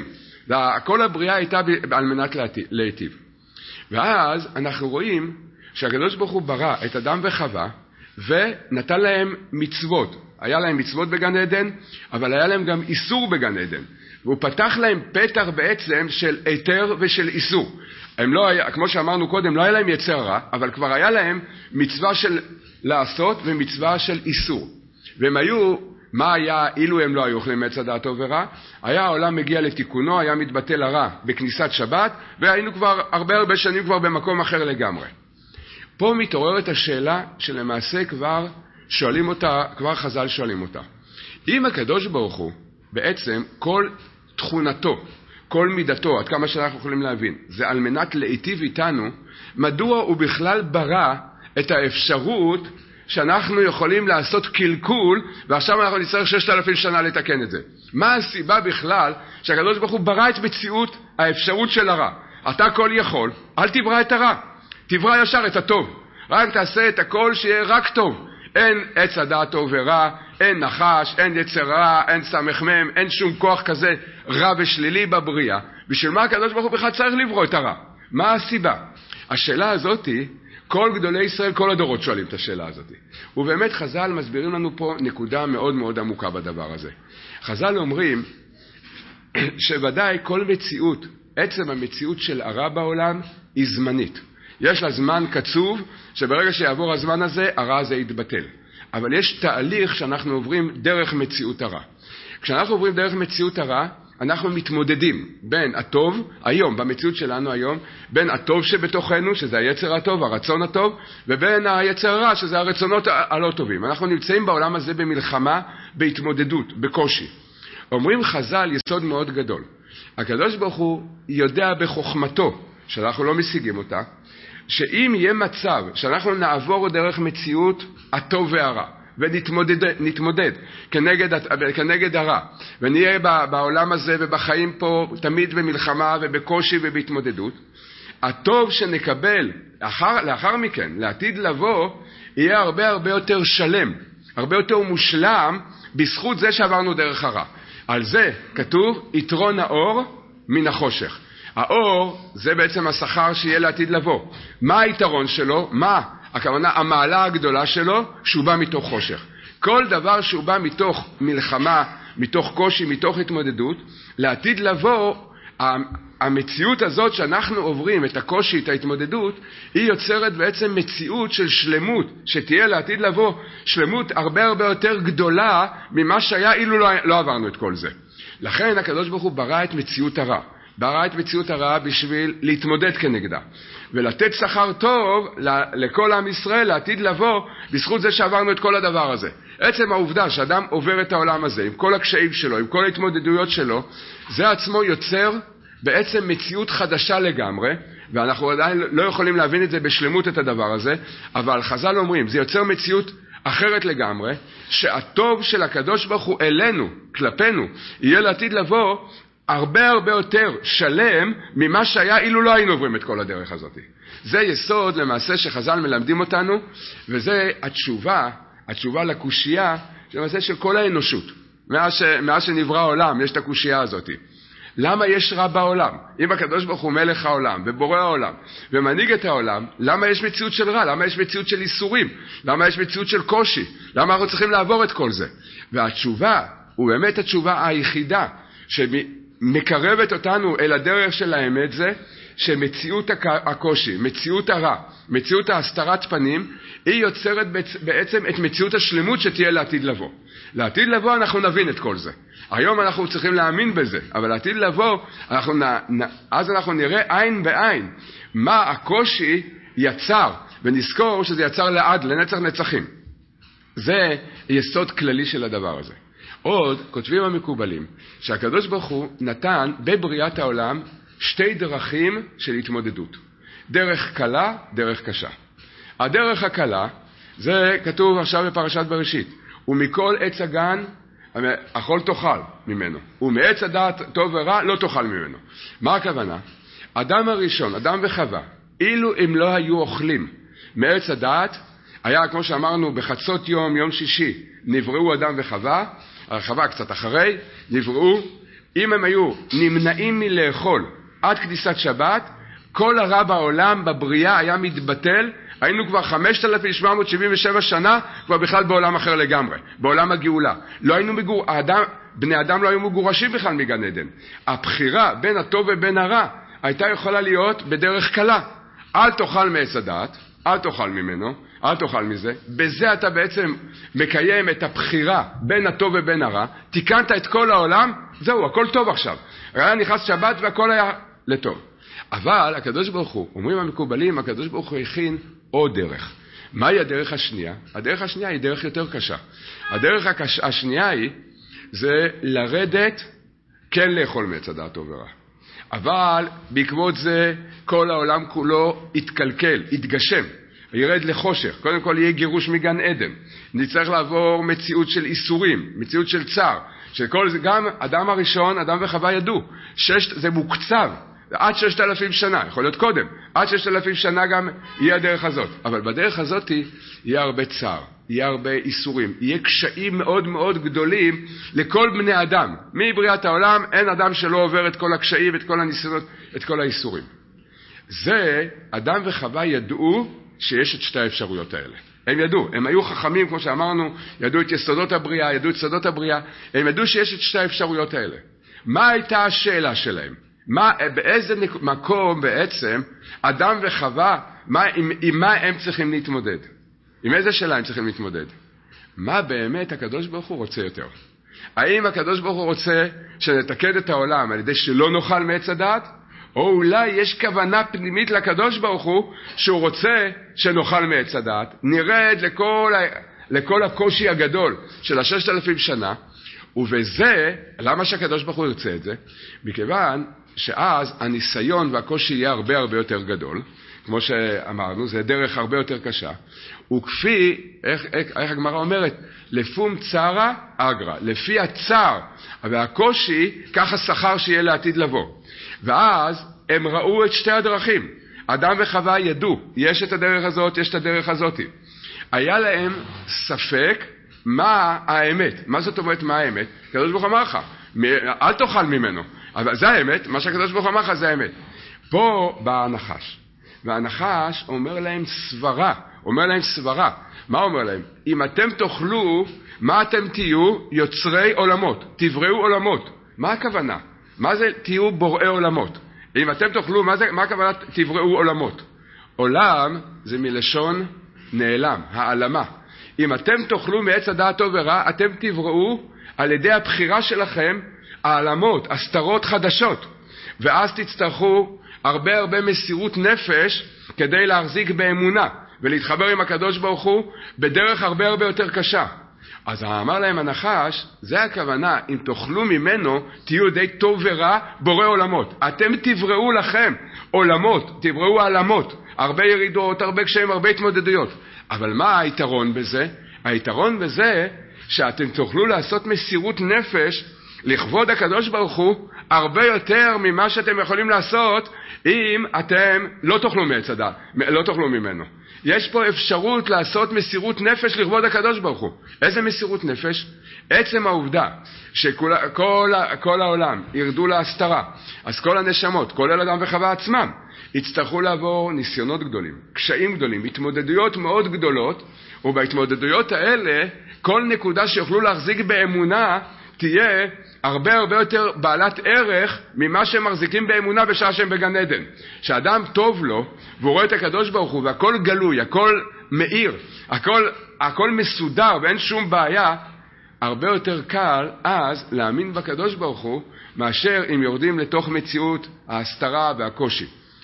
כל הבריאה הייתה על מנת להיטיב. ואז אנחנו רואים שהקדוש ברוך הוא ברא את אדם וחווה, ונתן להם מצוות. היה להם מצוות בגן עדן, אבל היה להם גם איסור בגן עדן. והוא פתח להם פתח בעצם של היתר ושל איסור. הם לא היה, כמו שאמרנו קודם, לא היה להם יצר רע, אבל כבר היה להם מצווה של לעשות ומצווה של איסור. והם היו, מה היה אילו הם לא היו אוכלים מעץ הדעת טוב ורע? היה העולם מגיע לתיקונו, היה מתבטל הרע בכניסת שבת, והיינו כבר הרבה הרבה שנים כבר במקום אחר לגמרי. פה מתעוררת השאלה שלמעשה כבר שואלים אותה, כבר חז"ל שואלים אותה. אם הקדוש ברוך הוא בעצם כל תכונתו, כל מידתו, עד כמה שאנחנו יכולים להבין, זה על מנת להיטיב איתנו, מדוע הוא בכלל ברא את האפשרות שאנחנו יכולים לעשות קלקול, ועכשיו אנחנו נצטרך ששת אלפים שנה לתקן את זה. מה הסיבה בכלל שהקדוש ברוך הוא ברא את מציאות האפשרות של הרע? אתה כל יכול, אל תברא את הרע, תברא ישר את הטוב. רק תעשה את הכל שיהיה רק טוב. אין עץ הדעת טוב ורע, אין נחש, אין יצר רע, אין סמ"ם, אין שום כוח כזה רע ושלילי בבריאה. בשביל מה הקדוש ברוך הוא בכלל צריך לברוא את הרע? מה הסיבה? השאלה הזאת היא, כל גדולי ישראל, כל הדורות שואלים את השאלה הזאת. ובאמת חז"ל מסבירים לנו פה נקודה מאוד מאוד עמוקה בדבר הזה. חז"ל אומרים שוודאי כל מציאות, עצם המציאות של הרע בעולם היא זמנית. יש לה זמן קצוב, שברגע שיעבור הזמן הזה, הרע הזה יתבטל. אבל יש תהליך שאנחנו עוברים דרך מציאות הרע. כשאנחנו עוברים דרך מציאות הרע, אנחנו מתמודדים בין הטוב, היום, במציאות שלנו היום, בין הטוב שבתוכנו, שזה היצר הטוב, הרצון הטוב, ובין היצר הרע, שזה הרצונות הלא טובים. אנחנו נמצאים בעולם הזה במלחמה, בהתמודדות, בקושי. אומרים חז"ל יסוד מאוד גדול. הקדוש ברוך הוא יודע בחוכמתו, שאנחנו לא משיגים אותה, שאם יהיה מצב שאנחנו נעבור דרך מציאות הטוב והרע, ונתמודד נתמודד כנגד, כנגד הרע, ונהיה בעולם הזה ובחיים פה תמיד במלחמה ובקושי ובהתמודדות, הטוב שנקבל לאחר, לאחר מכן, לעתיד לבוא, יהיה הרבה הרבה יותר שלם, הרבה יותר מושלם, בזכות זה שעברנו דרך הרע. על זה כתוב יתרון האור מן החושך. האור זה בעצם השכר שיהיה לעתיד לבוא. מה היתרון שלו? מה? הכוונה, המעלה הגדולה שלו, שהוא בא מתוך חושך. כל דבר שהוא בא מתוך מלחמה, מתוך קושי, מתוך התמודדות, לעתיד לבוא, המציאות הזאת שאנחנו עוברים, את הקושי, את ההתמודדות, היא יוצרת בעצם מציאות של שלמות, שתהיה לעתיד לבוא שלמות הרבה הרבה יותר גדולה ממה שהיה אילו לא, לא עברנו את כל זה. לכן הקדוש ברוך הוא ברא את מציאות הרע. ברא את מציאות הרעה בשביל להתמודד כנגדה, ולתת שכר טוב לכל עם ישראל לעתיד לבוא, בזכות זה שעברנו את כל הדבר הזה. עצם העובדה שאדם עובר את העולם הזה, עם כל הקשיים שלו, עם כל ההתמודדויות שלו, זה עצמו יוצר בעצם מציאות חדשה לגמרי, ואנחנו עדיין לא יכולים להבין את זה בשלמות את הדבר הזה, אבל חז"ל אומרים, זה יוצר מציאות אחרת לגמרי, שהטוב של הקדוש ברוך הוא אלינו, כלפינו, יהיה לעתיד לבוא, הרבה הרבה יותר שלם ממה שהיה אילו לא היינו עוברים את כל הדרך הזאת. זה יסוד למעשה שחז"ל מלמדים אותנו, וזה התשובה, התשובה לקושייה למעשה של כל האנושות. מאז, ש, מאז שנברא העולם יש את הקושייה הזאת. למה יש רע בעולם? אם הקדוש ברוך הוא מלך העולם ובורא העולם ומנהיג את העולם, למה יש מציאות של רע? למה יש מציאות של איסורים? למה יש מציאות של קושי? למה אנחנו צריכים לעבור את כל זה? והתשובה, הוא באמת התשובה היחידה שמקרבת אותנו אל הדרך של האמת, זה שמציאות הקושי, מציאות הרע, מציאות ההסתרת פנים, היא יוצרת בעצם את מציאות השלמות שתהיה לעתיד לבוא. לעתיד לבוא אנחנו נבין את כל זה. היום אנחנו צריכים להאמין בזה, אבל לעתיד לבוא, אנחנו נ, נ, אז אנחנו נראה עין בעין מה הקושי יצר, ונזכור שזה יצר לעד, לנצח נצחים. זה יסוד כללי של הדבר הזה. עוד כותבים המקובלים שהקדוש ברוך הוא נתן בבריאת העולם שתי דרכים של התמודדות. דרך קלה, דרך קשה. הדרך הקלה, זה כתוב עכשיו בפרשת בראשית. ומכל עץ הגן, אכול תאכל ממנו. ומעץ הדעת טוב ורע, לא תאכל ממנו. מה הכוונה? אדם הראשון, אדם וחווה, אילו הם לא היו אוכלים מעץ הדעת, היה כמו שאמרנו בחצות יום, יום שישי, נבראו אדם וחווה, הרחבה קצת אחרי, נבראו, אם הם היו נמנעים מלאכול עד כניסת שבת, כל הרע בעולם בבריאה היה מתבטל, היינו כבר חמשת אלפים שבע מאות שבעים ושבע שנה כבר בכלל בעולם אחר לגמרי, בעולם הגאולה. לא היינו מגור... האדם... בני אדם לא היו מגורשים בכלל מגן עדן. הבחירה בין הטוב ובין הרע הייתה יכולה להיות בדרך קלה. אל תאכל מעץ הדעת, אל תאכל ממנו, אל תאכל מזה. בזה אתה בעצם מקיים את הבחירה בין הטוב ובין הרע, תיקנת את כל העולם, זהו, הכל טוב עכשיו. היה נכנס שבת והכל היה לטוב. אבל הקדוש ברוך הוא, אומרים המקובלים, הקדוש ברוך הוא הכין עוד דרך. מהי הדרך השנייה? הדרך השנייה היא דרך יותר קשה. הדרך הקש... השנייה היא, זה לרדת, כן לאכול מעץ הדעת טוב ורע. אבל בעקבות זה כל העולם כולו יתקלקל, יתגשם, ירד לחושך. קודם כל יהיה גירוש מגן עדן. נצטרך לעבור מציאות של איסורים, מציאות של צער. שכל זה, גם אדם הראשון, אדם וחווה ידעו, שש, זה מוקצב. עד ששת אלפים שנה, יכול להיות קודם, עד ששת אלפים שנה גם יהיה הדרך הזאת. אבל בדרך הזאת יהיה הרבה צער, יהיה הרבה איסורים, יהיה קשיים מאוד מאוד גדולים לכל בני אדם. מבריאת העולם אין אדם שלא עובר את כל הקשיים, את כל הניסיונות, את כל האיסורים. זה, אדם וחווה ידעו שיש את שתי האפשרויות האלה. הם ידעו, הם היו חכמים כמו שאמרנו, ידעו את יסודות הבריאה, ידעו את יסודות הבריאה, הם ידעו שיש את שתי האפשרויות האלה. מה הייתה השאלה שלהם? מה, באיזה מקום בעצם אדם וחווה, מה, עם, עם מה הם צריכים להתמודד? עם איזה שאלה הם צריכים להתמודד? מה באמת הקדוש ברוך הוא רוצה יותר? האם הקדוש ברוך הוא רוצה שנתקד את העולם על ידי שלא נאכל מעץ הדעת? או אולי יש כוונה פנימית לקדוש ברוך הוא שהוא רוצה שנאכל מעץ הדעת, נרד לכל, לכל הקושי הגדול של הששת אלפים שנה, ובזה, למה שהקדוש ברוך הוא ירצה את זה? מכיוון שאז הניסיון והקושי יהיה הרבה הרבה יותר גדול, כמו שאמרנו, זה דרך הרבה יותר קשה, וכפי, איך, איך, איך הגמרא אומרת, לפום צרה אגרה, לפי הצער והקושי, ככה שכר שיהיה לעתיד לבוא. ואז הם ראו את שתי הדרכים, אדם וחווה ידעו, יש את הדרך הזאת, יש את הדרך הזאת. היה להם ספק מה האמת. מה זאת אומרת מה האמת? הקדוש ברוך הוא אמר לך, אל תאכל ממנו. אבל זה האמת, מה שהקדוש ברוך הוא אמר לך זה האמת. פה בא הנחש. והנחש אומר להם סברה, אומר להם סברה. מה אומר להם? אם אתם תאכלו, מה אתם תהיו? יוצרי עולמות, תבראו עולמות. מה הכוונה? מה זה תהיו בוראי עולמות? אם אתם תאכלו, מה, זה, מה הכוונה תבראו עולמות? עולם זה מלשון נעלם, העלמה. אם אתם תאכלו מעץ הדעת טוב ורע, אתם תבראו על ידי הבחירה שלכם העלמות, הסתרות חדשות. ואז תצטרכו הרבה הרבה מסירות נפש כדי להחזיק באמונה ולהתחבר עם הקדוש ברוך הוא בדרך הרבה הרבה יותר קשה. אז אמר להם הנחש, זה הכוונה, אם תאכלו ממנו תהיו די טוב ורע בורא עולמות. אתם תבראו לכם עולמות, תבראו עלמות, הרבה ירידות, הרבה קשיים, הרבה התמודדויות. אבל מה היתרון בזה? היתרון בזה שאתם תוכלו לעשות מסירות נפש לכבוד הקדוש ברוך הוא הרבה יותר ממה שאתם יכולים לעשות אם אתם לא תאכלו מעץ הדעת, לא תאכלו ממנו. יש פה אפשרות לעשות מסירות נפש לכבוד הקדוש ברוך הוא. איזה מסירות נפש? עצם העובדה שכל כל, כל העולם ירדו להסתרה, אז כל הנשמות, כל אדם וחווה עצמם, יצטרכו לעבור ניסיונות גדולים, קשיים גדולים, התמודדויות מאוד גדולות, ובהתמודדויות האלה, כל נקודה שיוכלו להחזיק באמונה, תהיה הרבה הרבה יותר בעלת ערך ממה שהם מחזיקים באמונה בשעה שהם בגן עדן. שאדם טוב לו, והוא רואה את הקדוש ברוך הוא, והכל גלוי, הכל מאיר, הכל, הכל מסודר ואין שום בעיה, הרבה יותר קל אז להאמין בקדוש ברוך הוא, מאשר אם יורדים לתוך מציאות ההסתרה והקושי.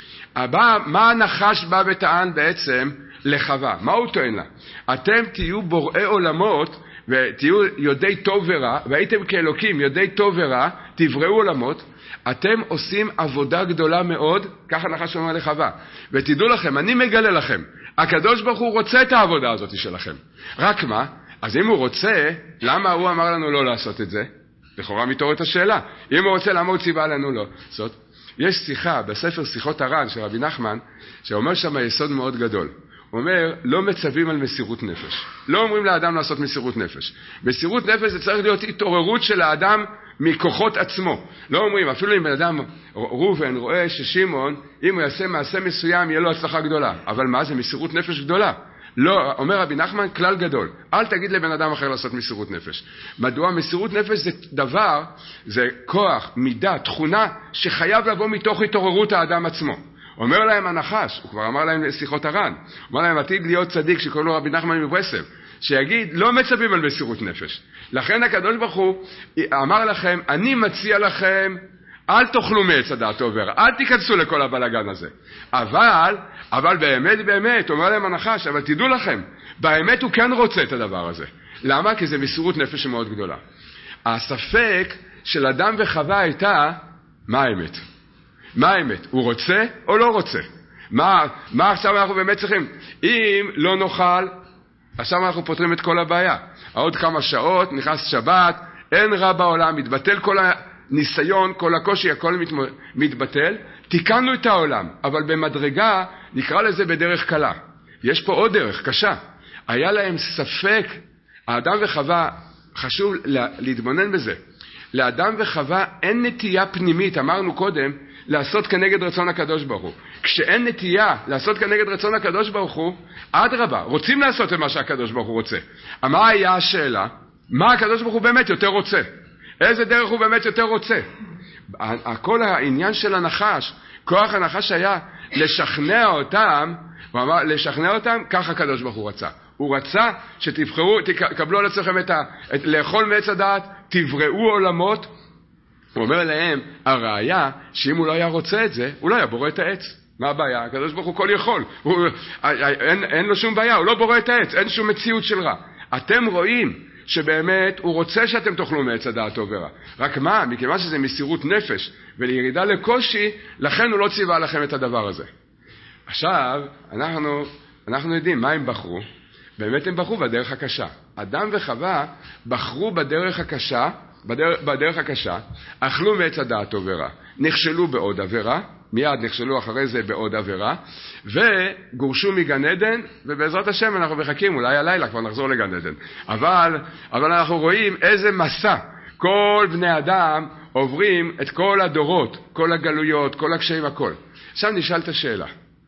הבא, מה הנחש בא וטען בעצם לחווה? מה הוא טוען לה? אתם תהיו בוראי עולמות, ותהיו יודעי טוב ורע, והייתם כאלוקים יודעי טוב ורע, תבראו עולמות, אתם עושים עבודה גדולה מאוד, ככה נחש אומר לחווה. ותדעו לכם, אני מגלה לכם, הקדוש ברוך הוא רוצה את העבודה הזאת שלכם. רק מה? אז אם הוא רוצה, למה הוא אמר לנו לא לעשות את זה? לכאורה מתעוררת השאלה. אם הוא רוצה, למה הוא ציווה לנו לא? זאת, יש שיחה בספר שיחות הר"ן של רבי נחמן, שאומר שם יסוד מאוד גדול. הוא אומר, לא מצווים על מסירות נפש. לא אומרים לאדם לעשות מסירות נפש. מסירות נפש זה צריך להיות התעוררות של האדם מכוחות עצמו. לא אומרים, אפילו אם בן אדם ראובן רואה ששימון, אם הוא יעשה מעשה מסוים, יהיה לו הצלחה גדולה. אבל מה זה מסירות נפש גדולה? לא, אומר רבי נחמן, כלל גדול. אל תגיד לבן אדם אחר לעשות מסירות נפש. מדוע? מסירות נפש זה דבר, זה כוח, מידה, תכונה, שחייב לבוא מתוך התעוררות האדם עצמו. אומר להם הנחש, הוא כבר אמר להם שיחות הר"ן, אומר להם עתיד להיות צדיק שקוראים לו רבי נחמן מברסלב, שיגיד לא מצווים על מסירות נפש. לכן הקדוש ברוך הוא אמר לכם, אני מציע לכם, אל תאכלו מעץ הדעת עובר, אל תיכנסו לכל הבלגן הזה. אבל, אבל באמת באמת, אומר להם הנחש, אבל תדעו לכם, באמת הוא כן רוצה את הדבר הזה. למה? כי זה מסירות נפש מאוד גדולה. הספק של אדם וחווה הייתה, מה האמת? מה האמת? הוא רוצה או לא רוצה? מה, מה עכשיו אנחנו באמת צריכים? אם לא נאכל, עכשיו אנחנו פותרים את כל הבעיה. עוד כמה שעות, נכנס שבת, אין רע בעולם, מתבטל כל הניסיון, כל הקושי, הכל מת, מתבטל. תיקנו את העולם, אבל במדרגה נקרא לזה בדרך קלה. יש פה עוד דרך קשה. היה להם ספק, האדם וחווה, חשוב להתבונן בזה. לאדם וחווה אין נטייה פנימית, אמרנו קודם, לעשות כנגד רצון הקדוש ברוך הוא. כשאין נטייה לעשות כנגד רצון הקדוש ברוך הוא, אדרבה, רוצים לעשות את מה שהקדוש ברוך הוא רוצה. מה היה השאלה? מה הקדוש ברוך הוא באמת יותר רוצה? איזה דרך הוא באמת יותר רוצה? כל העניין של הנחש, כוח הנחש היה לשכנע אותם, הוא אמר, לשכנע אותם, כך הקדוש ברוך הוא רצה. הוא רצה שתבחרו, תקבלו על עצמכם את ה... את, לאכול מעץ הדעת, תבראו עולמות. הוא אומר להם, הראיה שאם הוא לא היה רוצה את זה, הוא לא היה בורא את העץ. מה הבעיה? הקדוש ברוך הוא כל יכול. הוא, אין, אין לו שום בעיה, הוא לא בורא את העץ, אין שום מציאות של רע. אתם רואים שבאמת הוא רוצה שאתם תאכלו מעץ הדעת טוב ורע. רק מה? מכיוון שזה מסירות נפש ולירידה לקושי, לכן הוא לא ציווה לכם את הדבר הזה. עכשיו, אנחנו, אנחנו יודעים מה הם בחרו. באמת הם בחרו בדרך הקשה. אדם וחווה בחרו בדרך הקשה, בדרך, בדרך הקשה, אכלו מעץ הדעת טוב ורע, נכשלו בעוד עבירה, מיד נכשלו אחרי זה בעוד עבירה, וגורשו מגן עדן, ובעזרת השם אנחנו מחכים, אולי הלילה כבר נחזור לגן עדן. אבל, אבל אנחנו רואים איזה מסע כל בני אדם עוברים את כל הדורות, כל הגלויות, כל הקשיים, הכל. עכשיו נשאל את השאלה.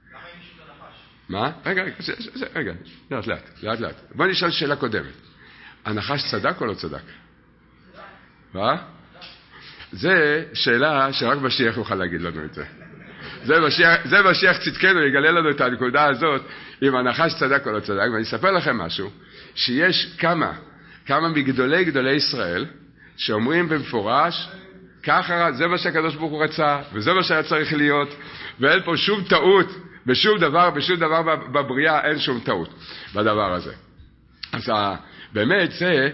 מה? רגע, רגע, רגע, לאט לאט, לאט לאט. בוא נשאל שאלה קודמת. הנחש צדק או לא צדק? מה? זה שאלה שרק משיח יוכל להגיד לנו את זה. זה משיח, זה משיח צדקנו, יגלה לנו את הנקודה הזאת, אם הנחש צדק או לא צדק. ואני אספר לכם משהו, שיש כמה, כמה מגדולי גדולי ישראל, שאומרים במפורש, ככה, זה מה שהקדוש ברוך הוא רצה, וזה מה שהיה צריך להיות, ואין פה שום טעות, בשום דבר, בשום דבר בבריאה אין שום טעות בדבר הזה. אז באמת זה,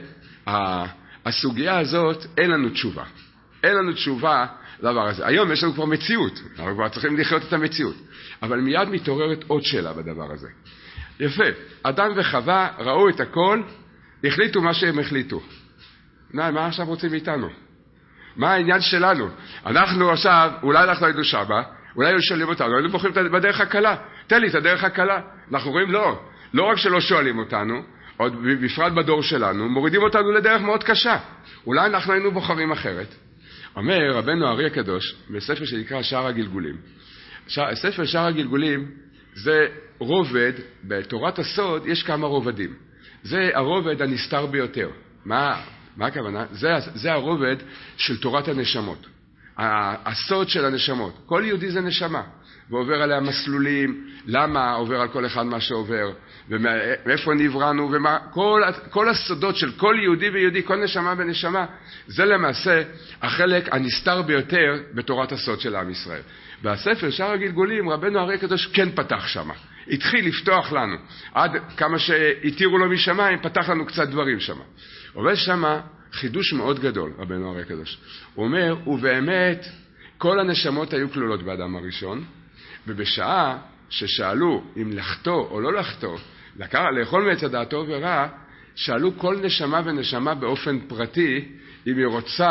הסוגיה הזאת, אין לנו תשובה. אין לנו תשובה לדבר הזה. היום יש לנו כבר מציאות, אנחנו כבר צריכים לחיות את המציאות. אבל מיד מתעוררת עוד שאלה בדבר הזה. יפה, אדם וחווה ראו את הכל, החליטו מה שהם החליטו. מה, מה עכשיו רוצים מאיתנו? מה העניין שלנו? אנחנו עכשיו, אולי אנחנו היינו שמה, אולי היו שואלים אותנו, היינו בוחרים בדרך הקלה. תן לי את הדרך הקלה. אנחנו רואים לא. לא רק שלא שואלים אותנו, עוד בפרט בדור שלנו, מורידים אותנו לדרך מאוד קשה. אולי אנחנו היינו בוחרים אחרת. אומר רבנו הארי הקדוש, בספר שנקרא שער הגלגולים. ספר שער הגלגולים זה רובד, בתורת הסוד יש כמה רובדים. זה הרובד הנסתר ביותר. מה, מה הכוונה? זה, זה הרובד של תורת הנשמות. הסוד של הנשמות. כל יהודי זה נשמה. ועובר עליה מסלולים, למה עובר על כל אחד מה שעובר, ומאיפה נבראנו, ומה, כל, כל הסודות של כל יהודי ויהודי, כל נשמה ונשמה, זה למעשה החלק הנסתר ביותר בתורת הסוד של עם ישראל. והספר שער הגלגולים, רבנו הארי הקדוש כן פתח שמה. התחיל לפתוח לנו. עד כמה שהתירו לו משמיים, פתח לנו קצת דברים שמה. עובד שמה חידוש מאוד גדול, רבנו הארי הקדוש. הוא אומר, ובאמת, כל הנשמות היו כלולות באדם הראשון, ובשעה ששאלו אם לחטוא או לא לחטוא, לאכול מעץ הדעת טוב ורע, שאלו כל נשמה ונשמה באופן פרטי, אם היא רוצה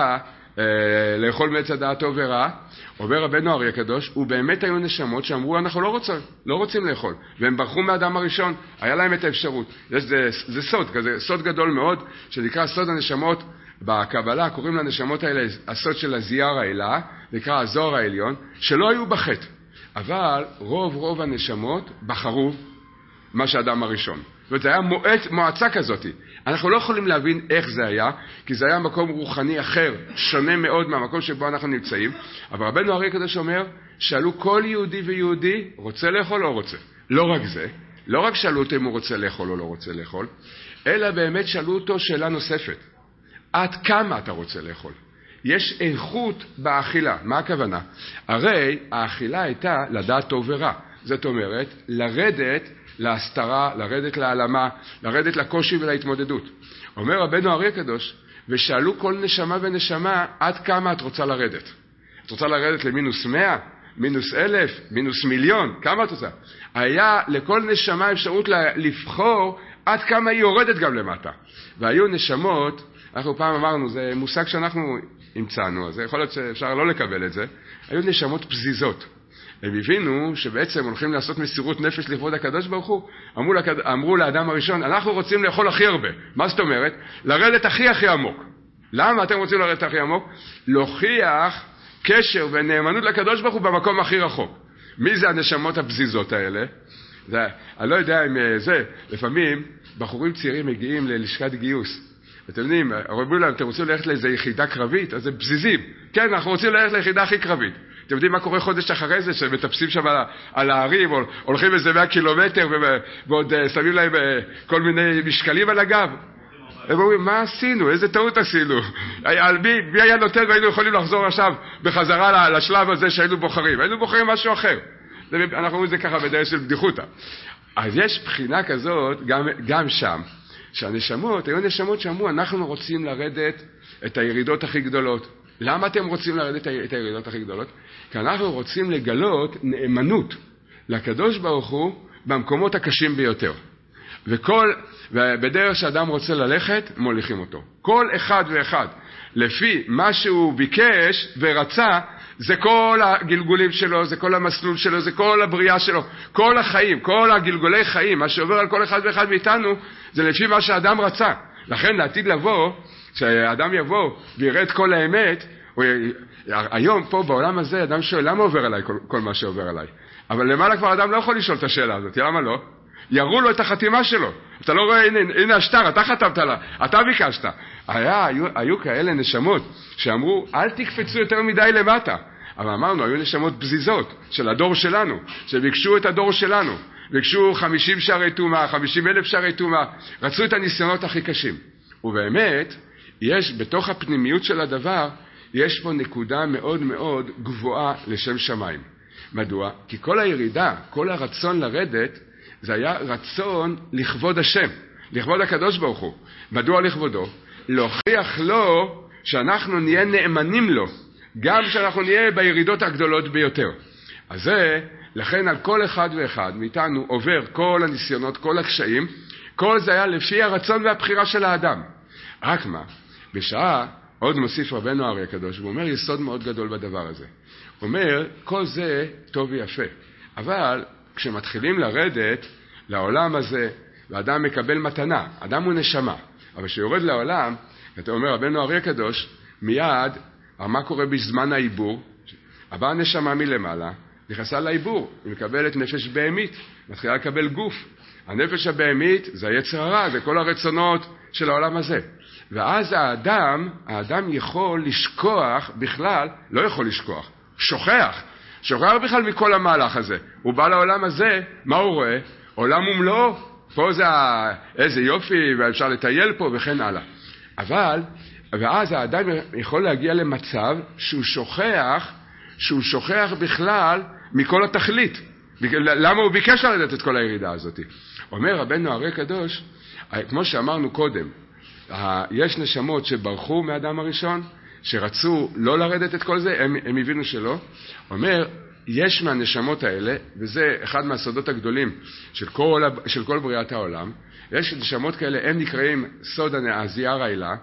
אה, לאכול מעץ הדעת טוב ורע, אומר רבנו האר"י הקדוש, ובאמת היו נשמות שאמרו אנחנו לא רוצים, לא רוצים לאכול, והם ברחו מהאדם הראשון, היה להם את האפשרות. יש, זה, זה סוד, כזה, סוד גדול מאוד, שנקרא סוד הנשמות, בקבלה קוראים לנשמות האלה הסוד של הזייר האלה, נקרא הזוהר העליון, שלא היו בחטא, אבל רוב רוב הנשמות בחרו מה שהאדם הראשון. זאת אומרת, זה היה מועצ, מועצה כזאת. אנחנו לא יכולים להבין איך זה היה, כי זה היה מקום רוחני אחר, שונה מאוד מהמקום שבו אנחנו נמצאים. אבל רבנו האר"י הקדוש אומר, שאלו כל יהודי ויהודי, רוצה לאכול או לא רוצה. לא רק זה, לא רק שאלו אותו אם הוא רוצה לאכול או לא רוצה לאכול, אלא באמת שאלו אותו שאלה נוספת. עד כמה אתה רוצה לאכול? יש איכות באכילה. מה הכוונה? הרי האכילה הייתה לדעת טוב ורע. זאת אומרת, לרדת להסתרה, לרדת להעלמה, לרדת לקושי ולהתמודדות. אומר רבנו האר"י הקדוש, ושאלו כל נשמה ונשמה, עד כמה את רוצה לרדת? את רוצה לרדת למינוס מאה? מינוס אלף? מינוס מיליון? כמה את רוצה? היה לכל נשמה אפשרות לבחור עד כמה היא יורדת גם למטה. והיו נשמות, אנחנו פעם אמרנו, זה מושג שאנחנו המצאנו, אז יכול להיות שאפשר לא לקבל את זה, היו נשמות פזיזות. הם הבינו שבעצם הולכים לעשות מסירות נפש לכבוד הקדוש ברוך הוא. אמרו, לקד... אמרו לאדם הראשון, אנחנו רוצים לאכול הכי הרבה. מה זאת אומרת? לרדת הכי הכי עמוק. למה אתם רוצים לרדת הכי עמוק? להוכיח קשר ונאמנות לקדוש ברוך הוא במקום הכי רחוק. מי זה הנשמות הפזיזות האלה? זה, אני לא יודע אם זה, לפעמים בחורים צעירים מגיעים ללשכת גיוס. אתם יודעים, אומרים להם, אתם רוצים ללכת לאיזו יחידה קרבית? אז זה פזיזים. כן, אנחנו רוצים ללכת ליחידה הכי קרבית. אתם יודעים מה קורה חודש אחרי זה, שמטפסים שם על, על הערים, הולכים איזה מאה קילומטר, ועוד שמים להם כל מיני משקלים על הגב. הם אומרים, מה עשינו? איזה טעות עשינו? מי, מי היה נותן והיינו יכולים לחזור עכשיו בחזרה לשלב הזה שהיינו בוחרים? היינו בוחרים משהו אחר. אנחנו אומרים את זה ככה בדרך של בדיחותא. אז יש בחינה כזאת גם, גם שם, שהנשמות, היו נשמות שאמרו, אנחנו רוצים לרדת את הירידות הכי גדולות. למה אתם רוצים לרדת את הירידות הכי גדולות? כי אנחנו רוצים לגלות נאמנות לקדוש ברוך הוא במקומות הקשים ביותר. וכל, ובדרך שאדם רוצה ללכת, מוליכים אותו. כל אחד ואחד, לפי מה שהוא ביקש ורצה, זה כל הגלגולים שלו, זה כל המסלול שלו, זה כל הבריאה שלו, כל החיים, כל הגלגולי חיים, מה שעובר על כל אחד ואחד מאיתנו, זה לפי מה שהאדם רצה. לכן לעתיד לבוא, כשאדם יבוא ויראה את כל האמת, הוא, היום פה בעולם הזה אדם שואל למה עובר עליי כל, כל מה שעובר עליי, אבל למעלה כבר אדם לא יכול לשאול את השאלה הזאת. למה לא? יראו לו את החתימה שלו. אתה לא רואה, הנה, הנה השטר, אתה חתמת לה, אתה ביקשת. היה, היו, היו כאלה נשמות שאמרו אל תקפצו יותר מדי למטה, אבל אמרנו היו נשמות בזיזות של הדור שלנו, שביקשו את הדור שלנו, ביקשו חמישים שערי תומה, חמישים אלף שערי תומה, רצו את הניסיונות הכי קשים. ובאמת יש בתוך הפנימיות של הדבר, יש פה נקודה מאוד מאוד גבוהה לשם שמיים. מדוע? כי כל הירידה, כל הרצון לרדת, זה היה רצון לכבוד השם, לכבוד הקדוש ברוך הוא. מדוע לכבודו? להוכיח לו שאנחנו נהיה נאמנים לו, גם שאנחנו נהיה בירידות הגדולות ביותר. אז זה, לכן על כל אחד ואחד מאיתנו עובר כל הניסיונות, כל הקשיים, כל זה היה לפי הרצון והבחירה של האדם. רק מה? בשעה, עוד מוסיף רבנו האר"י הקדוש, הוא אומר יסוד מאוד גדול בדבר הזה. הוא אומר, כל זה טוב ויפה, אבל כשמתחילים לרדת לעולם הזה, ואדם מקבל מתנה, אדם הוא נשמה, אבל כשיורד לעולם, אתה אומר רבנו האר"י הקדוש, מיד, מה קורה בזמן העיבור? הבאה נשמה מלמעלה, נכנסה לעיבור, היא מקבלת נפש בהמית, מתחילה לקבל גוף. הנפש הבהמית זה היצר הרע, זה כל הרצונות של העולם הזה. ואז האדם, האדם יכול לשכוח בכלל, לא יכול לשכוח, שוכח, שוכח בכלל מכל המהלך הזה. הוא בא לעולם הזה, מה הוא רואה? עולם ומלואו, פה זה איזה יופי, ואפשר לטייל פה וכן הלאה. אבל, ואז האדם יכול להגיע למצב שהוא שוכח, שהוא שוכח בכלל מכל התכלית. למה הוא ביקש לרדת את כל הירידה הזאת? אומר רבנו האר"י הקדוש, כמו שאמרנו קודם, יש נשמות שברחו מהאדם הראשון, שרצו לא לרדת את כל זה, הם, הם הבינו שלא. אומר, יש מהנשמות האלה, וזה אחד מהסודות הגדולים של כל, של כל בריאת העולם, יש נשמות כאלה, הם נקראים סוד הזייר העילה,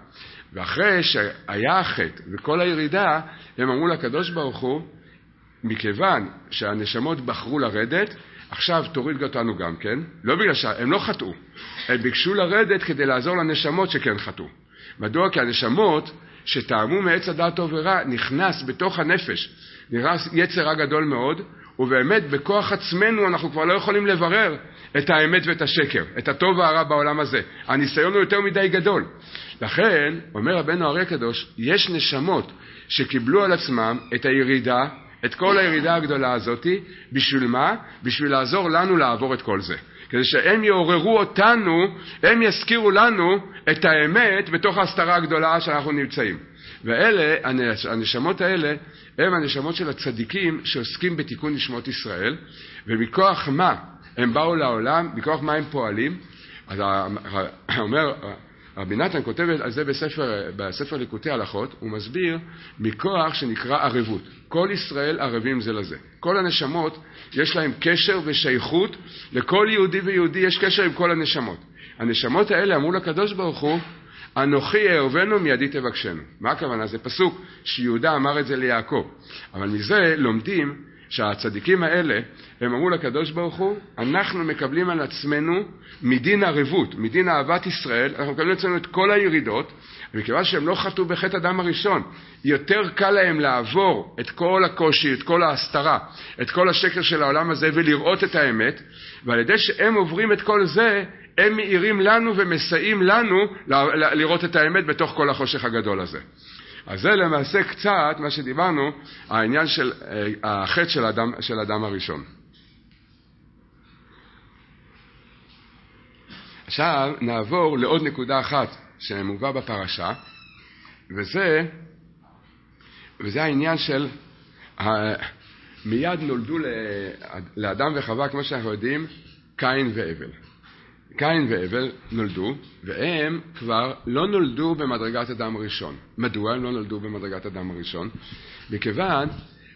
ואחרי שהיה החטא וכל הירידה, הם אמרו לקדוש ברוך הוא, מכיוון שהנשמות בחרו לרדת, עכשיו תוריד אותנו גם כן, לא בגלל שהם לא חטאו, הם ביקשו לרדת כדי לעזור לנשמות שכן חטאו. מדוע? כי הנשמות שטעמו מעץ הדעת טוב ורע נכנס בתוך הנפש, נכנס יצר הגדול מאוד, ובאמת בכוח עצמנו אנחנו כבר לא יכולים לברר את האמת ואת השקר, את הטוב והרע בעולם הזה. הניסיון הוא יותר מדי גדול. לכן, אומר רבנו הרי הקדוש, יש נשמות שקיבלו על עצמם את הירידה, את כל הירידה הגדולה הזאת, בשביל מה? בשביל לעזור לנו לעבור את כל זה. כדי שהם יעוררו אותנו, הם יזכירו לנו את האמת בתוך ההסתרה הגדולה שאנחנו נמצאים. ואלה, הנשמות האלה, הם הנשמות של הצדיקים שעוסקים בתיקון נשמות ישראל, ומכוח מה הם באו לעולם, מכוח מה הם פועלים. אז אומר, רבי נתן כותב על זה בספר, בספר ליקוטי הלכות, הוא מסביר מכוח שנקרא ערבות. כל ישראל ערבים זה לזה. כל הנשמות יש להם קשר ושייכות, לכל יהודי ויהודי יש קשר עם כל הנשמות. הנשמות האלה אמרו לקדוש ברוך הוא, אנוכי אהובנו מידי תבקשנו. מה הכוונה? זה פסוק שיהודה אמר את זה ליעקב. אבל מזה לומדים שהצדיקים האלה, הם אמרו לקדוש ברוך הוא, אנחנו מקבלים על עצמנו מדין ערבות, מדין אהבת ישראל, אנחנו מקבלים על עצמנו את כל הירידות, וכיוון שהם לא חטאו בחטא אדם הראשון, יותר קל להם לעבור את כל הקושי, את כל ההסתרה, את כל השקר של העולם הזה, ולראות את האמת, ועל ידי שהם עוברים את כל זה, הם מאירים לנו ומסייעים לנו לראות את האמת בתוך כל החושך הגדול הזה. אז זה למעשה קצת מה שדיברנו, העניין של החטא של אדם, של אדם הראשון. עכשיו נעבור לעוד נקודה אחת שמובא בפרשה, וזה, וזה העניין של, מיד נולדו לאדם וחווה, כמו שאנחנו יודעים, קין והבל. קין והבל נולדו, והם כבר לא נולדו במדרגת אדם הראשון. מדוע הם לא נולדו במדרגת אדם הראשון? מכיוון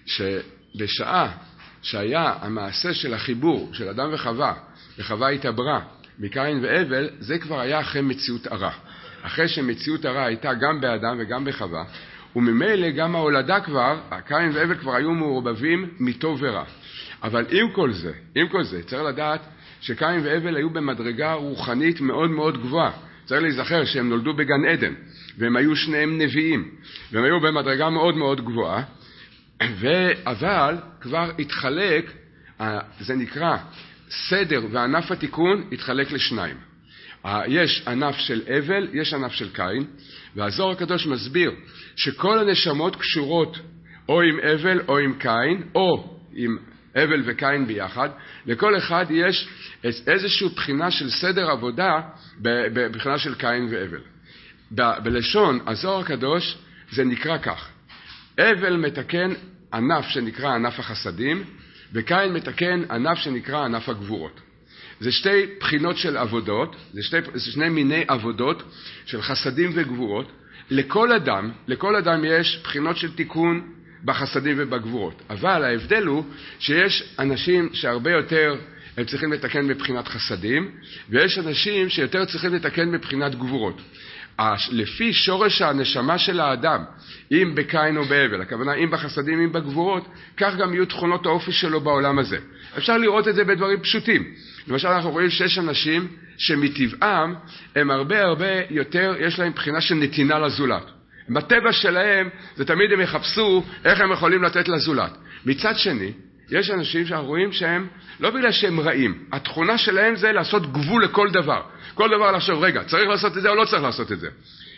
שבשעה שהיה המעשה של החיבור של אדם וחווה, וחווה התעברה מקין והבל, זה כבר היה אחרי מציאות הרע. אחרי שמציאות הרע הייתה גם באדם וגם בחווה, וממילא גם ההולדה כבר, קין והבל כבר היו מעורבבים מטוב ורע. אבל עם כל זה, עם כל זה, צריך לדעת שקין והבל היו במדרגה רוחנית מאוד מאוד גבוהה. צריך להיזכר שהם נולדו בגן עדן, והם היו שניהם נביאים, והם היו במדרגה מאוד מאוד גבוהה, אבל כבר התחלק, זה נקרא סדר וענף התיקון, התחלק לשניים. יש ענף של הבל, יש ענף של קין, והזוהר הקדוש מסביר שכל הנשמות קשורות או עם הבל או עם קין, או עם הבל וקין ביחד. לכל אחד יש איזושהי בחינה של סדר עבודה בבחינה של קין והבל. ב- בלשון הזוהר הקדוש זה נקרא כך: הבל מתקן ענף שנקרא ענף החסדים, וקין מתקן ענף שנקרא ענף הגבורות. זה שתי בחינות של עבודות, זה, שתי, זה שני מיני עבודות של חסדים וגבורות. לכל אדם, לכל אדם יש בחינות של תיקון בחסדים ובגבורות. אבל ההבדל הוא שיש אנשים שהרבה יותר הם צריכים לתקן מבחינת חסדים, ויש אנשים שיותר צריכים לתקן מבחינת גבורות. לפי שורש הנשמה של האדם, אם בקין או בהבל, הכוונה אם בחסדים, אם בגבורות, כך גם יהיו תכונות האופי שלו בעולם הזה. אפשר לראות את זה בדברים פשוטים. למשל אנחנו רואים שיש אנשים שמטבעם הם הרבה הרבה יותר, יש להם בחינה של נתינה לזולת. בטבע שלהם זה תמיד הם יחפשו איך הם יכולים לתת לזולת. מצד שני, יש אנשים שאנחנו רואים שהם, לא בגלל שהם רעים, התכונה שלהם זה לעשות גבול לכל דבר. כל דבר לחשוב, רגע, צריך לעשות את זה או לא צריך לעשות את זה.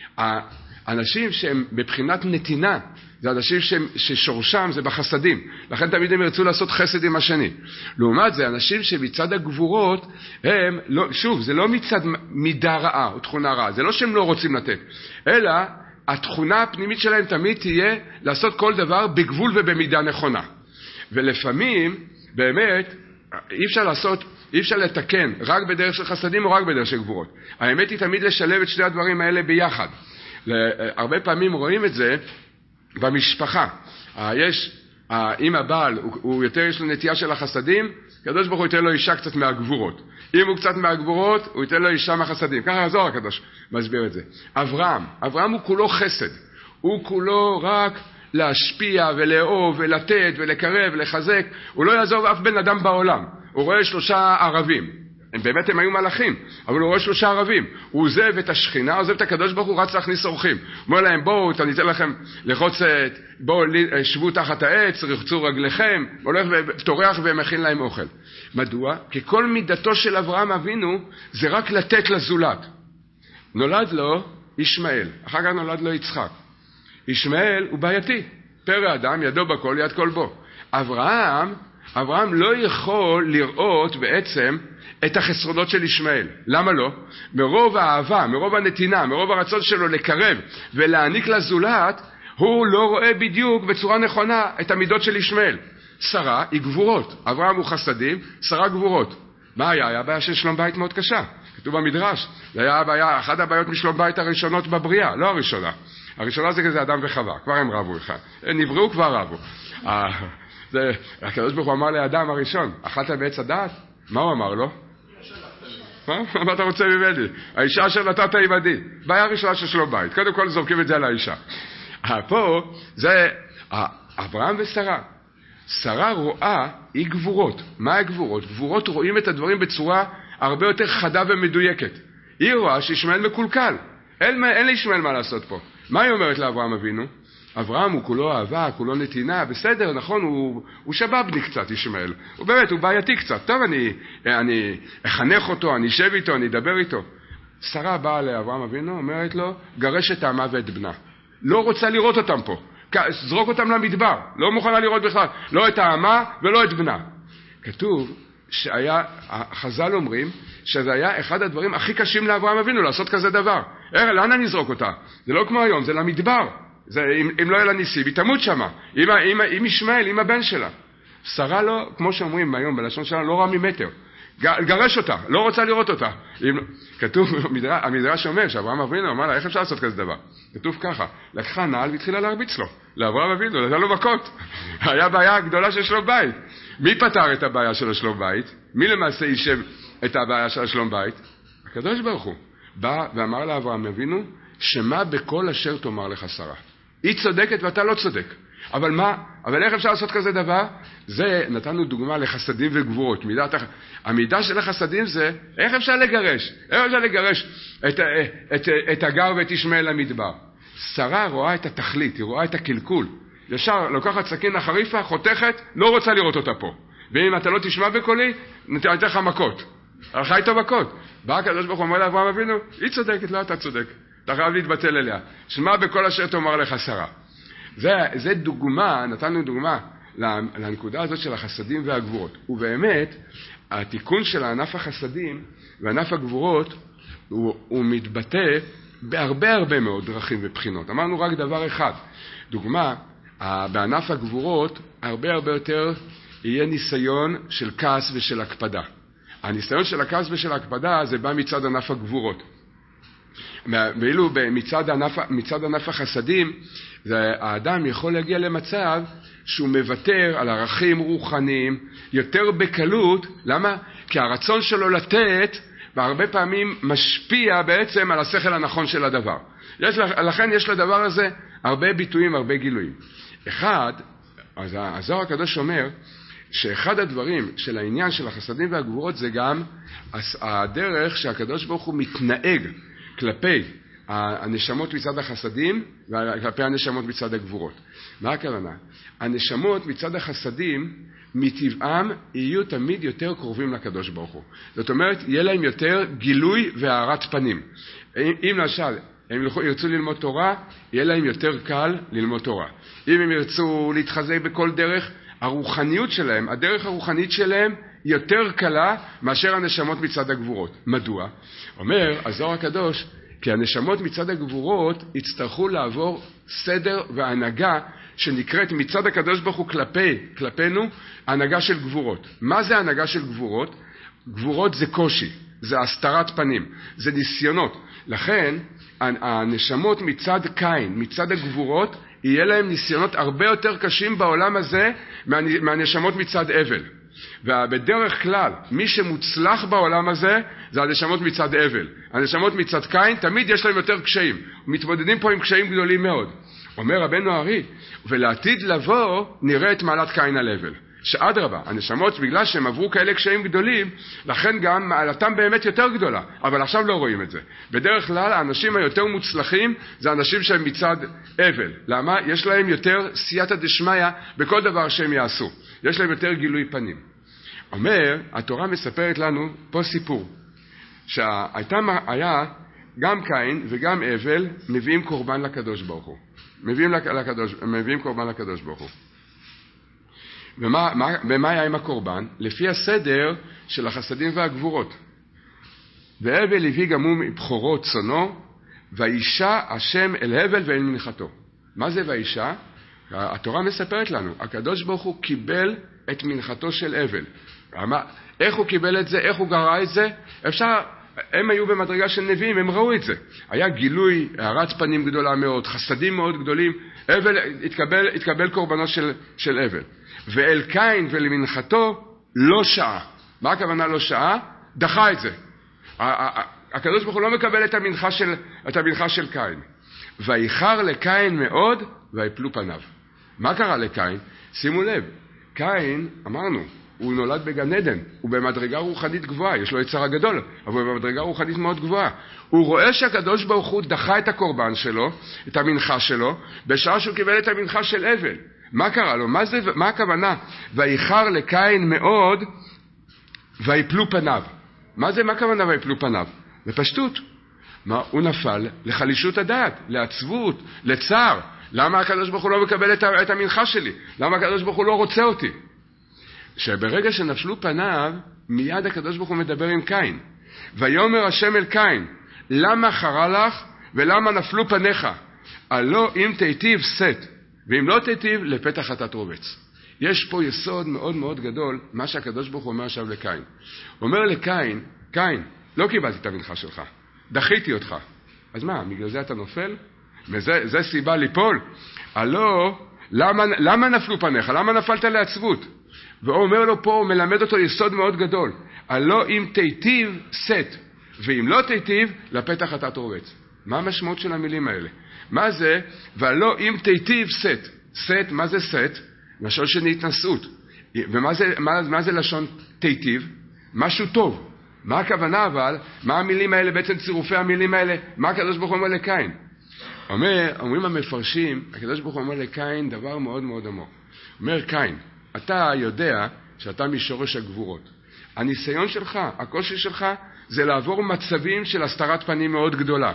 האנשים שהם בבחינת נתינה, זה אנשים שהם, ששורשם זה בחסדים. לכן תמיד הם ירצו לעשות חסד עם השני. לעומת זה, אנשים שמצד הגבורות, הם, לא, שוב, זה לא מצד מידה רעה או תכונה רעה, זה לא שהם לא רוצים לתת, אלא התכונה הפנימית שלהם תמיד תהיה לעשות כל דבר בגבול ובמידה נכונה. ולפעמים, באמת, אי אפשר לעשות, אי אפשר לתקן רק בדרך של חסדים או רק בדרך של גבורות. האמת היא תמיד לשלב את שני הדברים האלה ביחד. הרבה פעמים רואים את זה במשפחה. יש, אם הבעל, הוא יותר יש לו נטייה של החסדים, הקדוש ברוך הוא ייתן לו אישה קצת מהגבורות. אם הוא קצת מהגבורות, הוא ייתן לו אישה מהחסדים. ככה הזוהר הקדוש מסביר את זה. אברהם, אברהם הוא כולו חסד. הוא כולו רק להשפיע ולאהוב ולתת ולקרב ולחזק. הוא לא יעזוב אף בן אדם בעולם. הוא רואה שלושה ערבים. הם באמת הם היו מלאכים, אבל הוא רואה שלושה ערבים. הוא עוזב את השכינה, עוזב את הקדוש ברוך הוא, רץ להכניס אורחים. אומר להם, בואו, אני אתן לכם לחוץ, בואו שבו תחת העץ, רחצו רגליכם, הולך וטורח ומכין להם אוכל. מדוע? כי כל מידתו של אברהם אבינו זה רק לתת לזולת. נולד לו ישמעאל, אחר כך נולד לו יצחק. ישמעאל הוא בעייתי, פרא אדם, ידו בכל, יד כל בו. אברהם, אברהם לא יכול לראות בעצם את החסרונות של ישמעאל. למה לא? מרוב האהבה, מרוב הנתינה, מרוב הרצון שלו לקרב ולהעניק לזולת, הוא לא רואה בדיוק בצורה נכונה את המידות של ישמעאל. שרה היא גבורות, אברהם הוא חסדים, שרה גבורות. מה היה? היה בעיה של שלום בית מאוד קשה. כתוב במדרש, זה היה הבעיה, אחת הבעיות משלום בית הראשונות בבריאה, לא הראשונה. הראשונה זה כזה אדם וחווה, כבר הם רבו אחד. הם נבראו כבר רבו. זה, הקדוש ברוך הוא אמר לאדם הראשון, אכלת בעץ הדעת? מה הוא אמר לו? מה? מה אתה רוצה ממני? האישה אשר נתת עימדי. בעיה ראשונה של שלום בית. קודם כל זורקים את זה על האישה. פה זה אברהם ושרה. שרה רואה היא גבורות. מה הגבורות? גבורות רואים את הדברים בצורה הרבה יותר חדה ומדויקת. היא רואה שישמעאל מקולקל. אין, אין לישמעאל מה לעשות פה. מה היא אומרת לאברהם אבינו? אברהם הוא כולו אהבה, כולו נתינה, בסדר, נכון, הוא, הוא שבבני קצת, ישמעאל. הוא באמת, הוא בעייתי קצת. טוב, אני, אני אחנך אותו, אני אשב איתו, אני אדבר איתו. שרה באה לאברהם אבינו, אומרת לו, גרש את העמה ואת בנה. לא רוצה לראות אותם פה. זרוק אותם למדבר. לא מוכנה לראות בכלל. לא את העמה ולא את בנה. כתוב שהיה, החז"ל אומרים, שזה היה אחד הדברים הכי קשים לאברהם אבינו, לעשות כזה דבר. לאן אני אזרוק אותה? זה לא כמו היום, זה למדבר. זה, אם, אם לא יהיה לה ניסים, היא תמות שמה. עם, עם, עם ישמעאל, עם הבן שלה. שרה לא, כמו שאומרים היום בלשון שלה, לא רע ממטר. גרש אותה, לא רוצה לראות אותה. אם, כתוב, המדרש, המדרש אומר שאברהם אבינו אמר לה, איך אפשר לעשות כזה דבר? כתוב ככה, לקחה נעל והתחילה להרביץ לו. לאברהם אבינו, נתן לו מכות. היה בעיה גדולה של שלום בית. מי פתר את הבעיה של שלום בית? מי למעשה יישב את הבעיה של שלום בית? הקדוש ברוך הוא. בא ואמר לאברהם אבינו, שמה בכל אשר תאמר לך שרה. היא צודקת ואתה לא צודק. אבל מה? אבל איך אפשר לעשות כזה דבר? זה, נתנו דוגמה לחסדים וגבורות. מידת, המידה של החסדים זה, איך אפשר לגרש? איך אפשר לגרש את, את, את, את הגר ואת ישמעאל למדבר? שרה רואה את התכלית, היא רואה את הקלקול. ישר לוקחת סכין החריפה, חותכת, לא רוצה לראות אותה פה. ואם אתה לא תשמע בקולי, נתן לך מכות. הלכה איתו מכות. בא הקדוש ברוך הוא אומר לאברהם אבינו, היא צודקת, לא אתה צודק. אתה חייב להתבטל אליה. שמע בכל אשר תאמר לך שרה. זה, זה דוגמה, נתנו דוגמה לנקודה הזאת של החסדים והגבורות. ובאמת, התיקון של ענף החסדים וענף הגבורות, הוא, הוא מתבטא בהרבה הרבה מאוד דרכים ובחינות. אמרנו רק דבר אחד. דוגמה, בענף הגבורות, הרבה הרבה יותר יהיה ניסיון של כעס ושל הקפדה. הניסיון של הכעס ושל הקפדה זה בא מצד ענף הגבורות. ואילו מצד ענף, מצד ענף החסדים, האדם יכול להגיע למצב שהוא מוותר על ערכים רוחניים יותר בקלות. למה? כי הרצון שלו לתת והרבה פעמים משפיע בעצם על השכל הנכון של הדבר. יש, לכן יש לדבר הזה הרבה ביטויים, הרבה גילויים. אחד, אז הזוהר הקדוש אומר שאחד הדברים של העניין של החסדים והגבורות זה גם הדרך שהקדוש ברוך הוא מתנהג כלפי הנשמות מצד החסדים וכלפי הנשמות מצד הגבורות. מה הכוונה? הנשמות מצד החסדים מטבעם יהיו תמיד יותר קרובים לקדוש ברוך הוא. זאת אומרת, יהיה להם יותר גילוי והארת פנים. אם למשל הם ירצו ללמוד תורה, יהיה להם יותר קל ללמוד תורה. אם הם ירצו להתחזק בכל דרך, הרוחניות שלהם, הדרך הרוחנית שלהם יותר קלה מאשר הנשמות מצד הגבורות. מדוע? אומר הזוהר הקדוש, כי הנשמות מצד הגבורות יצטרכו לעבור סדר והנהגה שנקראת מצד הקדוש ברוך הוא כלפי, כלפינו, הנהגה של גבורות. מה זה הנהגה של גבורות? גבורות זה קושי, זה הסתרת פנים, זה ניסיונות. לכן, הנשמות מצד קין, מצד הגבורות, יהיה להם ניסיונות הרבה יותר קשים בעולם הזה מהנשמות מצד אבל. ובדרך כלל, מי שמוצלח בעולם הזה, זה הנשמות מצד אבל. הנשמות מצד קין, תמיד יש להם יותר קשיים. מתמודדים פה עם קשיים גדולים מאוד. אומר רבנו הארי, ולעתיד לבוא, נראה את מעלת קין על אבל. שאדרבה, הנשמות בגלל שהם עברו כאלה קשיים גדולים, לכן גם מעלתם באמת יותר גדולה, אבל עכשיו לא רואים את זה. בדרך כלל האנשים היותר מוצלחים זה אנשים שהם מצד אבל. למה? יש להם יותר סייעתא דשמיא בכל דבר שהם יעשו. יש להם יותר גילוי פנים. אומר, התורה מספרת לנו פה סיפור, שהייתה היה גם קין וגם אבל מביאים קורבן לקדוש ברוך הוא. מביאים, לקדוש, מביאים קורבן לקדוש ברוך הוא. ומה, מה, ומה היה עם הקורבן? לפי הסדר של החסדים והגבורות. והבל הביא גם הוא מבחורות צונו, והאישה השם אל הבל ואל מנחתו. מה זה והאישה? התורה מספרת לנו, הקדוש ברוך הוא קיבל את מנחתו של הבל. איך הוא קיבל את זה? איך הוא גרע את זה? אפשר, הם היו במדרגה של נביאים, הם ראו את זה. היה גילוי, הערת פנים גדולה מאוד, חסדים מאוד גדולים, הבל התקבל, התקבל קורבנו של, של הבל. ואל קין ולמנחתו לא שעה. מה הכוונה לא שעה? דחה את זה. הקדוש ברוך הוא לא מקבל את המנחה של, את המנחה של קין. ואיחר לקין מאוד ויפלו פניו. מה קרה לקין? שימו לב, קין, אמרנו, הוא נולד בגן עדן, הוא במדרגה רוחנית גבוהה, יש לו יצר הגדול, אבל הוא במדרגה רוחנית מאוד גבוהה. הוא רואה שהקדוש ברוך הוא דחה את הקורבן שלו, את המנחה שלו, בשעה שהוא קיבל את המנחה של הבל. מה קרה לו? מה, זה, מה הכוונה? ואיחר לקין מאוד ויפלו פניו. מה זה, מה הכוונה ויפלו פניו? בפשטות. מה, הוא נפל לחלישות הדעת, לעצבות, לצער. למה הקדוש ברוך הוא לא מקבל את, את המנחה שלי? למה הקדוש ברוך הוא לא רוצה אותי? שברגע שנפלו פניו, מיד הקדוש ברוך הוא מדבר עם קין. ויאמר השם אל קין, למה חרה לך ולמה נפלו פניך? הלא אם תיטיב שאת, ואם לא תיטיב לפתח חטאת רובץ. יש פה יסוד מאוד מאוד גדול, מה שהקדוש ברוך הוא אומר עכשיו לקין. הוא אומר לקין, קין, לא קיבלתי את המנחה שלך, דחיתי אותך. אז מה, בגלל זה אתה נופל? וזה, זה סיבה ליפול. הלא, למה, למה נפלו פניך? למה נפלת לעצבות? והוא אומר לו פה, הוא מלמד אותו יסוד מאוד גדול. הלא אם תיטיב שאת, ואם לא תיטיב לפתח חטאת רובץ. מה המשמעות של המילים האלה? מה זה? והלא אם תיטיב שאת. שאת, מה זה שאת? לשון של התנשאות. ומה זה, מה, מה זה לשון תיטיב? משהו טוב. מה הכוונה אבל? מה המילים האלה, בעצם צירופי המילים האלה? מה הקדוש ברוך הוא אומר לקין? אומר, אומרים המפרשים, הקדוש ברוך הוא אומר לקין דבר מאוד מאוד עמוק. אומר קין, אתה יודע שאתה משורש הגבורות. הניסיון שלך, הקושי שלך, זה לעבור מצבים של הסתרת פנים מאוד גדולה.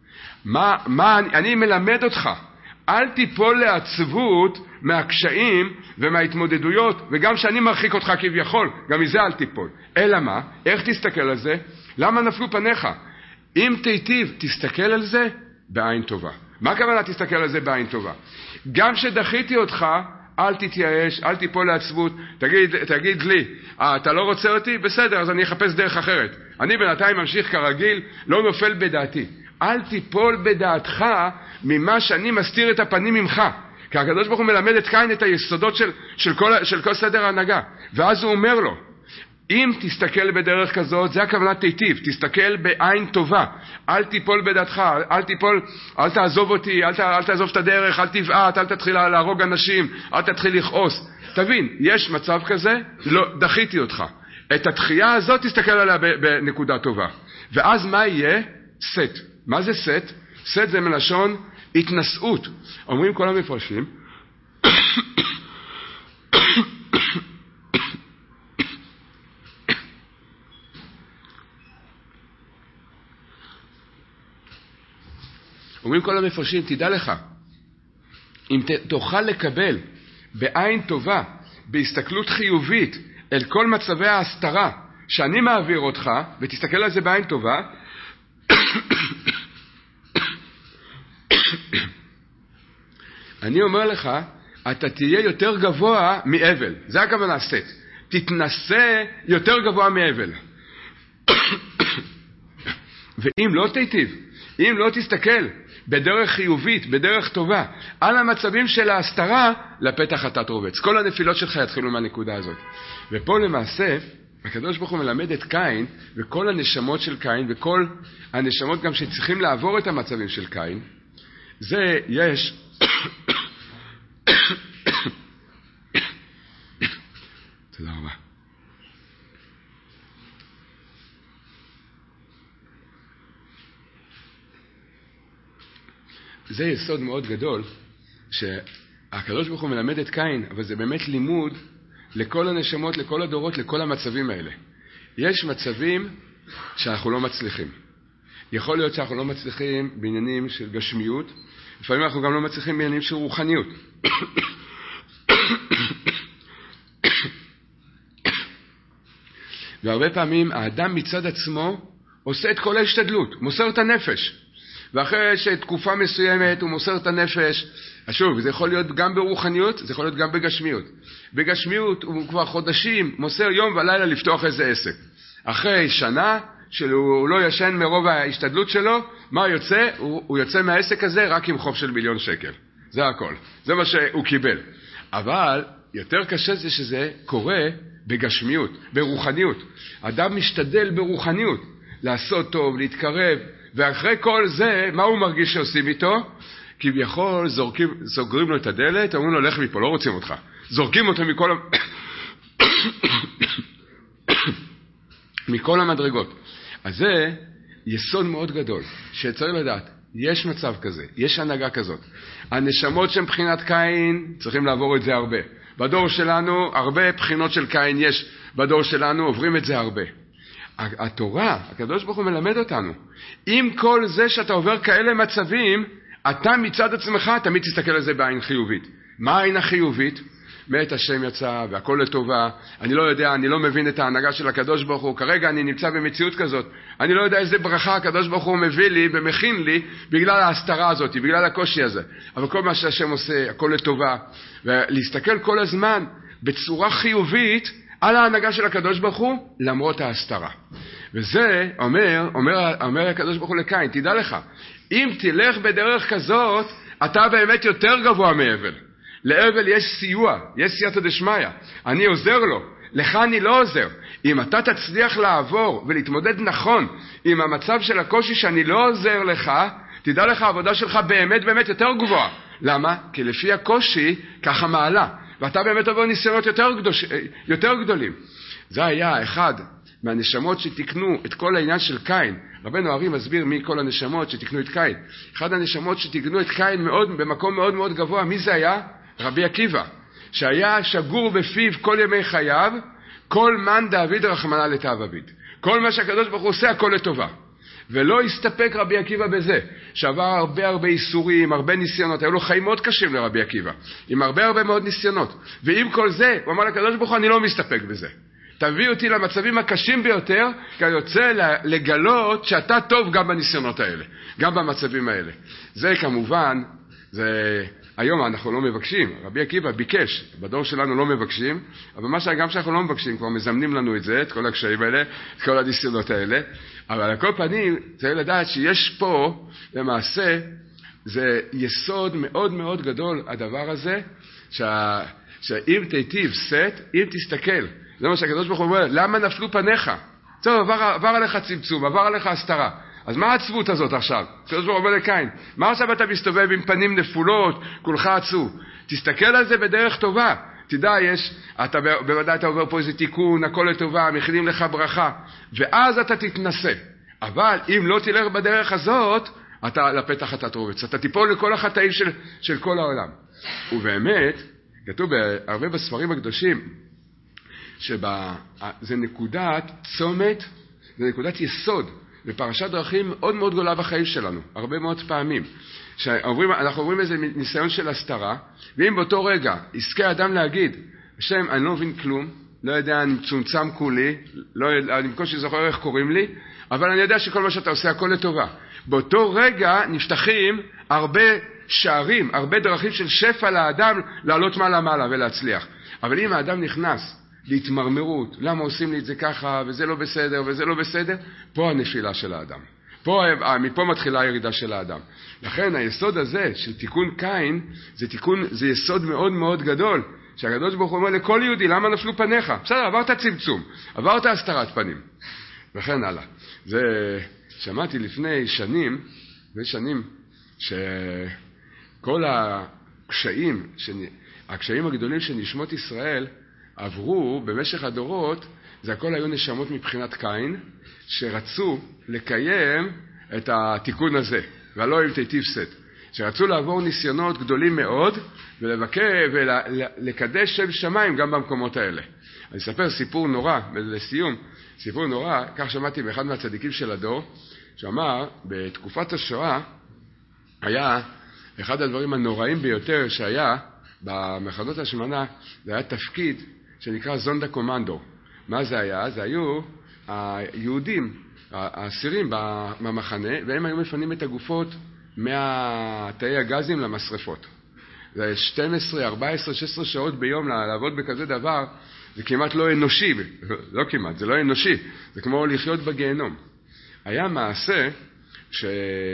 מה, מה, אני, אני מלמד אותך, אל תיפול לעצבות מהקשיים ומההתמודדויות, וגם שאני מרחיק אותך כביכול, גם מזה אל תיפול. אלא מה? איך תסתכל על זה? למה נפלו פניך? אם תיטיב, תסתכל על זה בעין טובה. מה הכוונה תסתכל על זה בעין טובה? גם שדחיתי אותך, אל תתייאש, אל תיפול לעצבות, תגיד, תגיד לי, אה, אתה לא רוצה אותי? בסדר, אז אני אחפש דרך אחרת. אני בינתיים ממשיך כרגיל, לא נופל בדעתי. אל תיפול בדעתך ממה שאני מסתיר את הפנים ממך. כי הקדוש ברוך הוא מלמד את קין את היסודות של, של, כל, של כל סדר ההנהגה. ואז הוא אומר לו, אם תסתכל בדרך כזאת, זה הכוונה תיטיב, תסתכל בעין טובה, אל תיפול בדעתך, אל תיפול, אל תעזוב אותי, אל, ת, אל תעזוב את הדרך, אל תבעט, אל תתחיל להרוג אנשים, אל תתחיל לכעוס. תבין, יש מצב כזה, לא, דחיתי אותך. את התחייה הזאת תסתכל עליה בנקודה טובה. ואז מה יהיה? שאת. מה זה שאת? שאת זה מלשון התנשאות. אומרים כל המפרשים, אומרים כל המפרשים, תדע לך, אם תוכל לקבל בעין טובה, בהסתכלות חיובית, אל כל מצבי ההסתרה שאני מעביר אותך, ותסתכל על זה בעין טובה, אני אומר לך, אתה תהיה יותר גבוה מאבל. זה הכוונה שאת. תתנסה יותר גבוה מאבל. ואם לא תיטיב, אם לא תסתכל בדרך חיובית, בדרך טובה, על המצבים של ההסתרה, לפתח אתה תרובץ. כל הנפילות שלך יתחילו מהנקודה הזאת. ופה למעשה, הקדוש ברוך הוא מלמד את קין, וכל הנשמות של קין, וכל הנשמות גם שצריכים לעבור את המצבים של קין, זה יש... תודה רבה. זה יסוד מאוד גדול, שהקדוש ברוך הוא מלמד את קין, אבל זה באמת לימוד לכל הנשמות, לכל הדורות, לכל המצבים האלה. יש מצבים שאנחנו לא מצליחים. יכול להיות שאנחנו לא מצליחים בעניינים של גשמיות, לפעמים אנחנו גם לא מצליחים בעניינים של רוחניות. והרבה פעמים האדם מצד עצמו עושה את כל ההשתדלות, מוסר את הנפש. ואחרי שתקופה מסוימת הוא מוסר את הנפש, שוב, זה יכול להיות גם ברוחניות, זה יכול להיות גם בגשמיות. בגשמיות הוא כבר חודשים מוסר יום ולילה לפתוח איזה עסק. אחרי שנה שהוא לא ישן מרוב ההשתדלות שלו, מה יוצא? הוא, הוא יוצא מהעסק הזה רק עם חוב של מיליון שקל. זה הכל. זה מה שהוא קיבל. אבל יותר קשה זה שזה קורה בגשמיות, ברוחניות. אדם משתדל ברוחניות לעשות טוב, להתקרב, ואחרי כל זה, מה הוא מרגיש שעושים איתו? כביכול זורקים, סוגרים לו את הדלת, אומרים לו, לך מפה, לא רוצים אותך. זורקים אותו מכל, מכל המדרגות. אז זה יסוד מאוד גדול, שצריך לדעת, יש מצב כזה, יש הנהגה כזאת. הנשמות שהן בחינת קין, צריכים לעבור את זה הרבה. בדור שלנו, הרבה בחינות של קין יש, בדור שלנו עוברים את זה הרבה. התורה, הקדוש ברוך הוא מלמד אותנו, עם כל זה שאתה עובר כאלה מצבים, אתה מצד עצמך תמיד תסתכל על זה בעין חיובית. מה העין החיובית? מאת השם יצא והכל לטובה. אני לא יודע, אני לא מבין את ההנהגה של הקדוש ברוך הוא. כרגע אני נמצא במציאות כזאת. אני לא יודע איזה ברכה הקדוש ברוך הוא מביא לי ומכין לי בגלל ההסתרה הזאת, בגלל הקושי הזה. אבל כל מה שהשם עושה, הכל לטובה. ולהסתכל כל הזמן בצורה חיובית על ההנהגה של הקדוש ברוך הוא, למרות ההסתרה. וזה אומר, אומר, אומר הקדוש ברוך הוא לקין, תדע לך, אם תלך בדרך כזאת, אתה באמת יותר גבוה מאבל. לאבל יש סיוע, יש סייעתא דשמיא. אני עוזר לו, לך אני לא עוזר. אם אתה תצליח לעבור ולהתמודד נכון עם המצב של הקושי שאני לא עוזר לך, תדע לך, העבודה שלך באמת באמת יותר גבוהה. למה? כי לפי הקושי, ככה מעלה. ואתה באמת עובר ניסיונות יותר, גדוש, יותר גדולים. זה היה אחד מהנשמות שתקנו את כל העניין של קין. רבנו הרי מסביר מי כל הנשמות שתקנו את קין. אחד הנשמות שתקנו את קין מאוד, במקום מאוד מאוד גבוה. מי זה היה? רבי עקיבא. שהיה שגור בפיו כל ימי חייו, כל מן דאביד רחמנא לטב עביד. כל מה שהקדוש ברוך הוא עושה, הכל לטובה. ולא הסתפק רבי עקיבא בזה, שעבר הרבה הרבה איסורים, הרבה ניסיונות, היו לו חיים מאוד קשים לרבי עקיבא, עם הרבה הרבה מאוד ניסיונות, ועם כל זה, הוא אמר לקדוש ברוך הוא, אני לא מסתפק בזה. תביא אותי למצבים הקשים ביותר, כי אני רוצה לגלות שאתה טוב גם בניסיונות האלה, גם במצבים האלה. זה כמובן, זה... היום אנחנו לא מבקשים, רבי עקיבא ביקש, בדור שלנו לא מבקשים, אבל מה שגם שאנחנו לא מבקשים, כבר מזמנים לנו את זה, את כל הקשיים האלה, את כל הניסיונות האלה, אבל על כל פנים צריך לדעת שיש פה, למעשה, זה יסוד מאוד מאוד גדול, הדבר הזה, שה, שאם תיטיב סט, אם תסתכל, זה מה שהקדוש ברוך הוא אומר, למה נפלו פניך? טוב, עבר, עבר עליך צמצום, עבר עליך הסתרה. אז מה העצבות הזאת עכשיו? הקדוש ברוך הוא אומר לקין, מה עכשיו אתה מסתובב עם פנים נפולות, כולך עצוב? תסתכל על זה בדרך טובה. תדע, יש, אתה בוודאי אתה עובר פה איזה תיקון, הכל לטובה, מכינים לך ברכה, ואז אתה תתנסה. אבל אם לא תלך בדרך הזאת, אתה לפתח אתה תרובץ. אתה תיפול לכל החטאים של, של כל העולם. ובאמת, כתוב הרבה בספרים הקדושים, שזה נקודת צומת, זה נקודת יסוד, בפרשת דרכים מאוד מאוד גדולה בחיים שלנו, הרבה מאוד פעמים. שעוברים, אנחנו עוברים איזה ניסיון של הסתרה, ואם באותו רגע יזכה אדם להגיד, השם, אני לא מבין כלום, לא יודע, אני מצומצם כולי, לא, אני בקושי זוכר איך קוראים לי, אבל אני יודע שכל מה שאתה עושה הכל לטובה. באותו רגע נפתחים הרבה שערים, הרבה דרכים של שפע לאדם לעלות מעלה מעלה ולהצליח. אבל אם האדם נכנס להתמרמרות, למה עושים לי את זה ככה, וזה לא בסדר, וזה לא בסדר, פה הנפילה של האדם. פה, מפה מתחילה הירידה של האדם. לכן היסוד הזה של תיקון קין, זה תיקון, זה יסוד מאוד מאוד גדול, שהקדוש ברוך הוא אומר לכל יהודי, למה נפלו פניך? בסדר, עברת צמצום, עברת הסתרת פנים, וכן הלאה. זה, שמעתי לפני שנים, לפני שנים, שכל הקשיים, הקשיים הגדולים של נשמות ישראל, עברו במשך הדורות, זה הכל היו נשמות מבחינת קין, שרצו לקיים את התיקון הזה, ולא עם תיטיב סט, שרצו לעבור ניסיונות גדולים מאוד, ולבקר ולקדש שם שמיים גם במקומות האלה. אני אספר סיפור נורא, לסיום, סיפור נורא, כך שמעתי באחד מהצדיקים של הדור, שאמר, בתקופת השואה, היה אחד הדברים הנוראים ביותר שהיה במחנות השמנה, זה היה תפקיד שנקרא זונדה קומנדו. מה זה היה? זה היו היהודים, האסירים במחנה, והם היו מפנים את הגופות מהתאי הגזים למשרפות. זה שתים עשרה, ארבע עשרה, שש עשרה שעות ביום לעבוד בכזה דבר, זה כמעט לא אנושי, לא כמעט, זה לא אנושי, זה כמו לחיות בגיהנום. היה מעשה ש...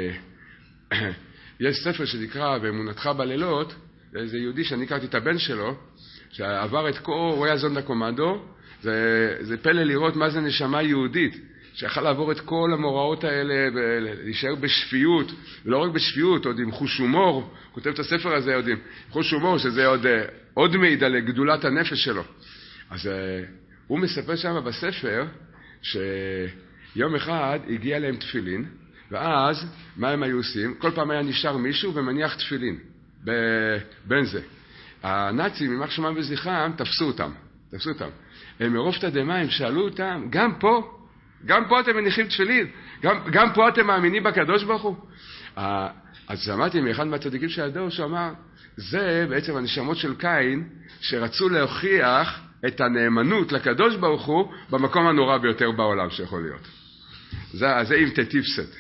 יש ספר שנקרא באמונתך בלילות, זה יהודי שאני הכרתי את הבן שלו, שעבר את כל, הוא היה זונדה קומנדו, זה, זה פלא לראות מה זה נשמה יהודית, שיכל לעבור את כל המוראות האלה, ולהישאר בשפיות, ולא רק בשפיות, עוד עם חוש הומור, כותב את הספר הזה עוד עם חוש הומור, שזה עוד, עוד מידע לגדולת הנפש שלו. אז הוא מספר שם בספר, שיום אחד הגיע להם תפילין, ואז מה הם היו עושים? כל פעם היה נשאר מישהו ומניח תפילין, בין זה. הנאצים, ממח שמם וזכרם, תפסו אותם, תפסו אותם. הם מרוב תדמה, הם שאלו אותם, גם פה, גם פה אתם מניחים תפילין, גם, גם פה אתם מאמינים בקדוש ברוך הוא. אז שמעתי מאחד מהצדיקים של הדור שאמר, זה בעצם הנשמות של קין, שרצו להוכיח את הנאמנות לקדוש ברוך הוא, במקום הנורא ביותר בעולם שיכול להיות. זה, זה עם תיטיב סט.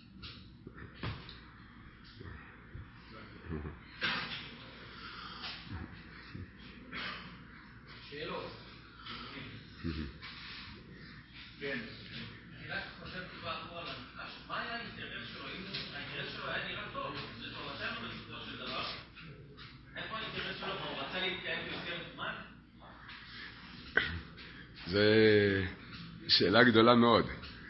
כן. אני רק חושב כבר אחורה על המפגש. מה היה האינטרס שלו? האינטרס שלו היה נראה טוב. זה תורתנו בסופו של דבר. איפה האינטרס שלו? הוא רצה להתקיים יותר זמן? זה שאלה גדולה מאוד.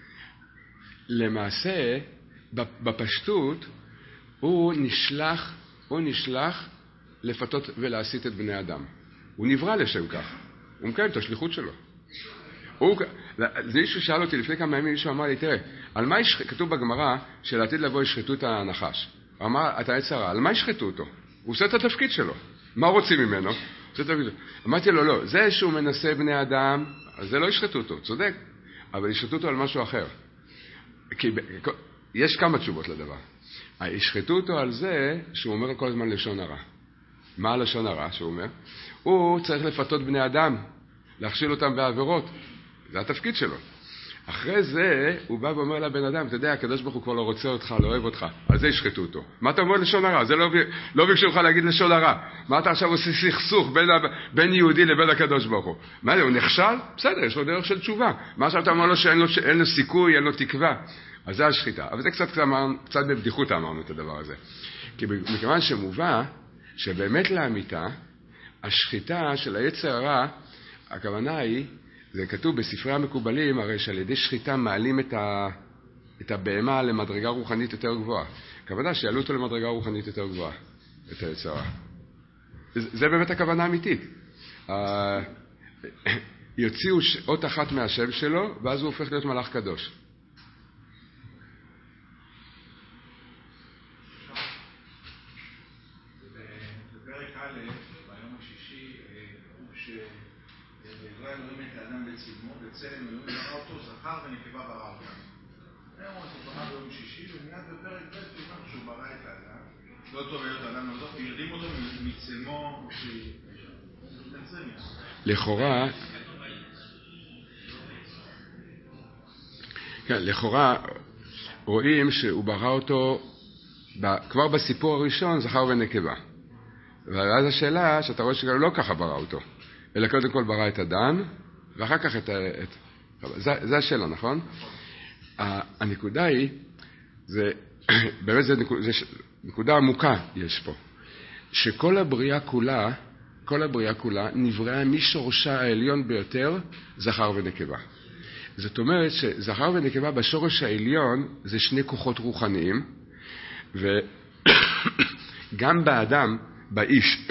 למעשה, בפשטות, הוא נשלח, הוא נשלח לפתות ולהסית את בני אדם. הוא נברא לשם כך. הוא מקיים את השליחות שלו. הוא, זה מישהו שאל אותי לפני כמה ימים, מישהו אמר לי, תראה, על מה יש, כתוב בגמרא שלעתיד לבוא ישחטו את הנחש. הוא אמר, אתה יצרה, על מה ישחטו אותו? הוא עושה את התפקיד שלו. מה רוצים ממנו? אמרתי לו, לא, זה שהוא מנסה בני אדם, אז זה לא ישחטו אותו, צודק, אבל ישחטו אותו על משהו אחר. כי יש כמה תשובות לדבר. ישחטו אותו על זה שהוא אומר כל הזמן לשון הרע. מה לשון הרע שהוא אומר? הוא צריך לפתות בני אדם, להכשיל אותם בעבירות. זה התפקיד שלו. אחרי זה הוא בא ואומר לבן אדם, אתה יודע, הקדוש ברוך הוא כבר לא רוצה אותך, לא אוהב אותך, אז זה ישחטו אותו. מה אתה אומר לשון הרע? זה לא, לא ביקשו לך להגיד לשון הרע. מה אתה עכשיו עושה סכסוך בין, בין יהודי לבין הקדוש ברוך הוא? מה זה, הוא נכשל? בסדר, יש לו דרך של תשובה. מה עכשיו אתה אומר לו שאין לו, אין לו סיכוי, אין לו תקווה? אז זה השחיטה. אבל זה קצת, קצת בבדיחות אמרנו את הדבר הזה. כי מכיוון שמובא, שבאמת לאמיתה, השחיטה של היצר הרע, הכוונה היא, זה כתוב בספרי המקובלים, הרי שעל ידי שחיטה מעלים את, ה, את הבהמה למדרגה רוחנית יותר גבוהה. הכוונה שיעלו אותו למדרגה רוחנית יותר גבוהה, את היצר הרע. זה, זה באמת הכוונה האמיתית. יוציאו אות אחת מהשם שלו, ואז הוא הופך להיות מלאך קדוש. צלם אלוהים ברא אותו, זכר ונקבה ברא אותם. היום הוא ברא ביום שישי, ומיד בפרק ב' כיוון שהוא ברא את האדם. לא טוב להיות האדם נוזף, והרדים אותו מצלמו לכאורה, כן, לכאורה רואים שהוא ברא אותו כבר בסיפור הראשון, זכר ונקבה. ואז השאלה שאתה רואה שגם לא ככה ברא אותו, אלא קודם כל ברא את אדם, ואחר כך את... את... זה, זה השאלה, נכון? הנקודה היא זה, באמת זה, נקוד, זה נקודה עמוקה יש פה. שכל הבריאה כולה, כל הבריאה כולה נבראה משורשה העליון ביותר, זכר ונקבה. זאת אומרת שזכר ונקבה בשורש העליון זה שני כוחות רוחניים, וגם באדם, באיש,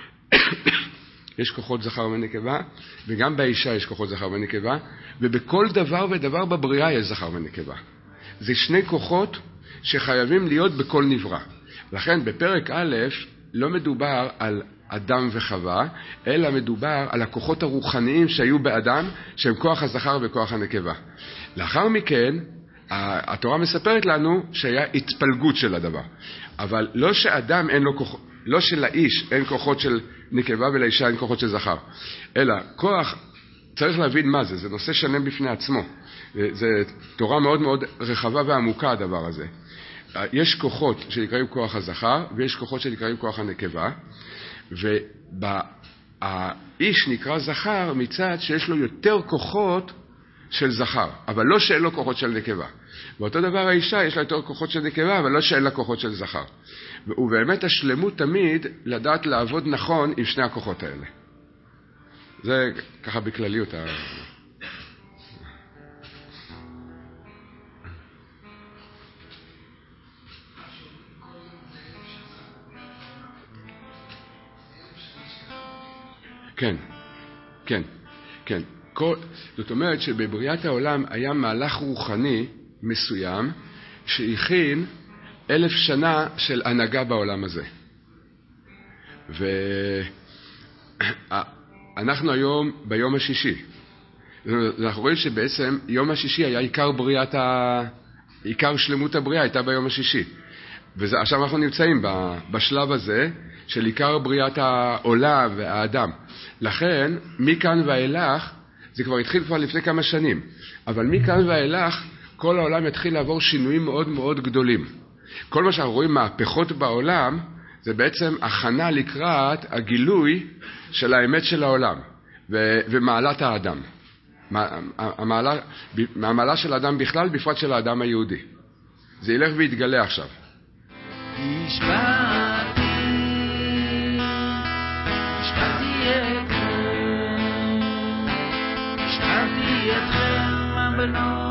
יש כוחות זכר ונקבה, וגם באישה יש כוחות זכר ונקבה, ובכל דבר ודבר בבריאה יש זכר ונקבה. זה שני כוחות שחייבים להיות בכל נברא. לכן בפרק א' לא מדובר על אדם וחווה, אלא מדובר על הכוחות הרוחניים שהיו באדם, שהם כוח הזכר וכוח הנקבה. לאחר מכן, התורה מספרת לנו שהיה התפלגות של הדבר. אבל לא שאדם אין לו כוחות, לא שלאיש אין כוחות של נקבה ולאישה אין כוחות של זכר. אלא כוח, צריך להבין מה זה, זה נושא שלם בפני עצמו. זה תורה מאוד מאוד רחבה ועמוקה הדבר הזה. יש כוחות שנקראים כוח הזכר ויש כוחות שנקראים כוח הנקבה. והאיש נקרא זכר מצד שיש לו יותר כוחות של זכר, אבל לא שאין לו כוחות של נקבה. ואותו דבר האישה יש לה יותר כוחות של נקבה, אבל לא שאין לה כוחות של זכר. ובאמת השלמות תמיד לדעת לעבוד נכון עם שני הכוחות האלה. זה ככה בכלליות. כן, כן, כן. כל, זאת אומרת שבבריאת העולם היה מהלך רוחני מסוים שהכין אלף שנה של הנהגה בעולם הזה. ואנחנו היום ביום השישי. אנחנו רואים שבעצם יום השישי היה עיקר בריאת ה... עיקר שלמות הבריאה הייתה ביום השישי. ועכשיו אנחנו נמצאים בשלב הזה של עיקר בריאת העולם והאדם. לכן, מכאן ואילך, זה כבר התחיל כבר לפני כמה שנים, אבל מכאן ואילך, כל העולם התחיל לעבור שינויים מאוד מאוד גדולים. כל מה שאנחנו רואים מהפכות בעולם, זה בעצם הכנה לקראת הגילוי של האמת של העולם, ו- ומעלת האדם. המעלה, המעלה של האדם בכלל, בפרט של האדם היהודי. זה ילך ויתגלה עכשיו. השפעתי, השפעתי אתכם, השפעתי אתכם הבנות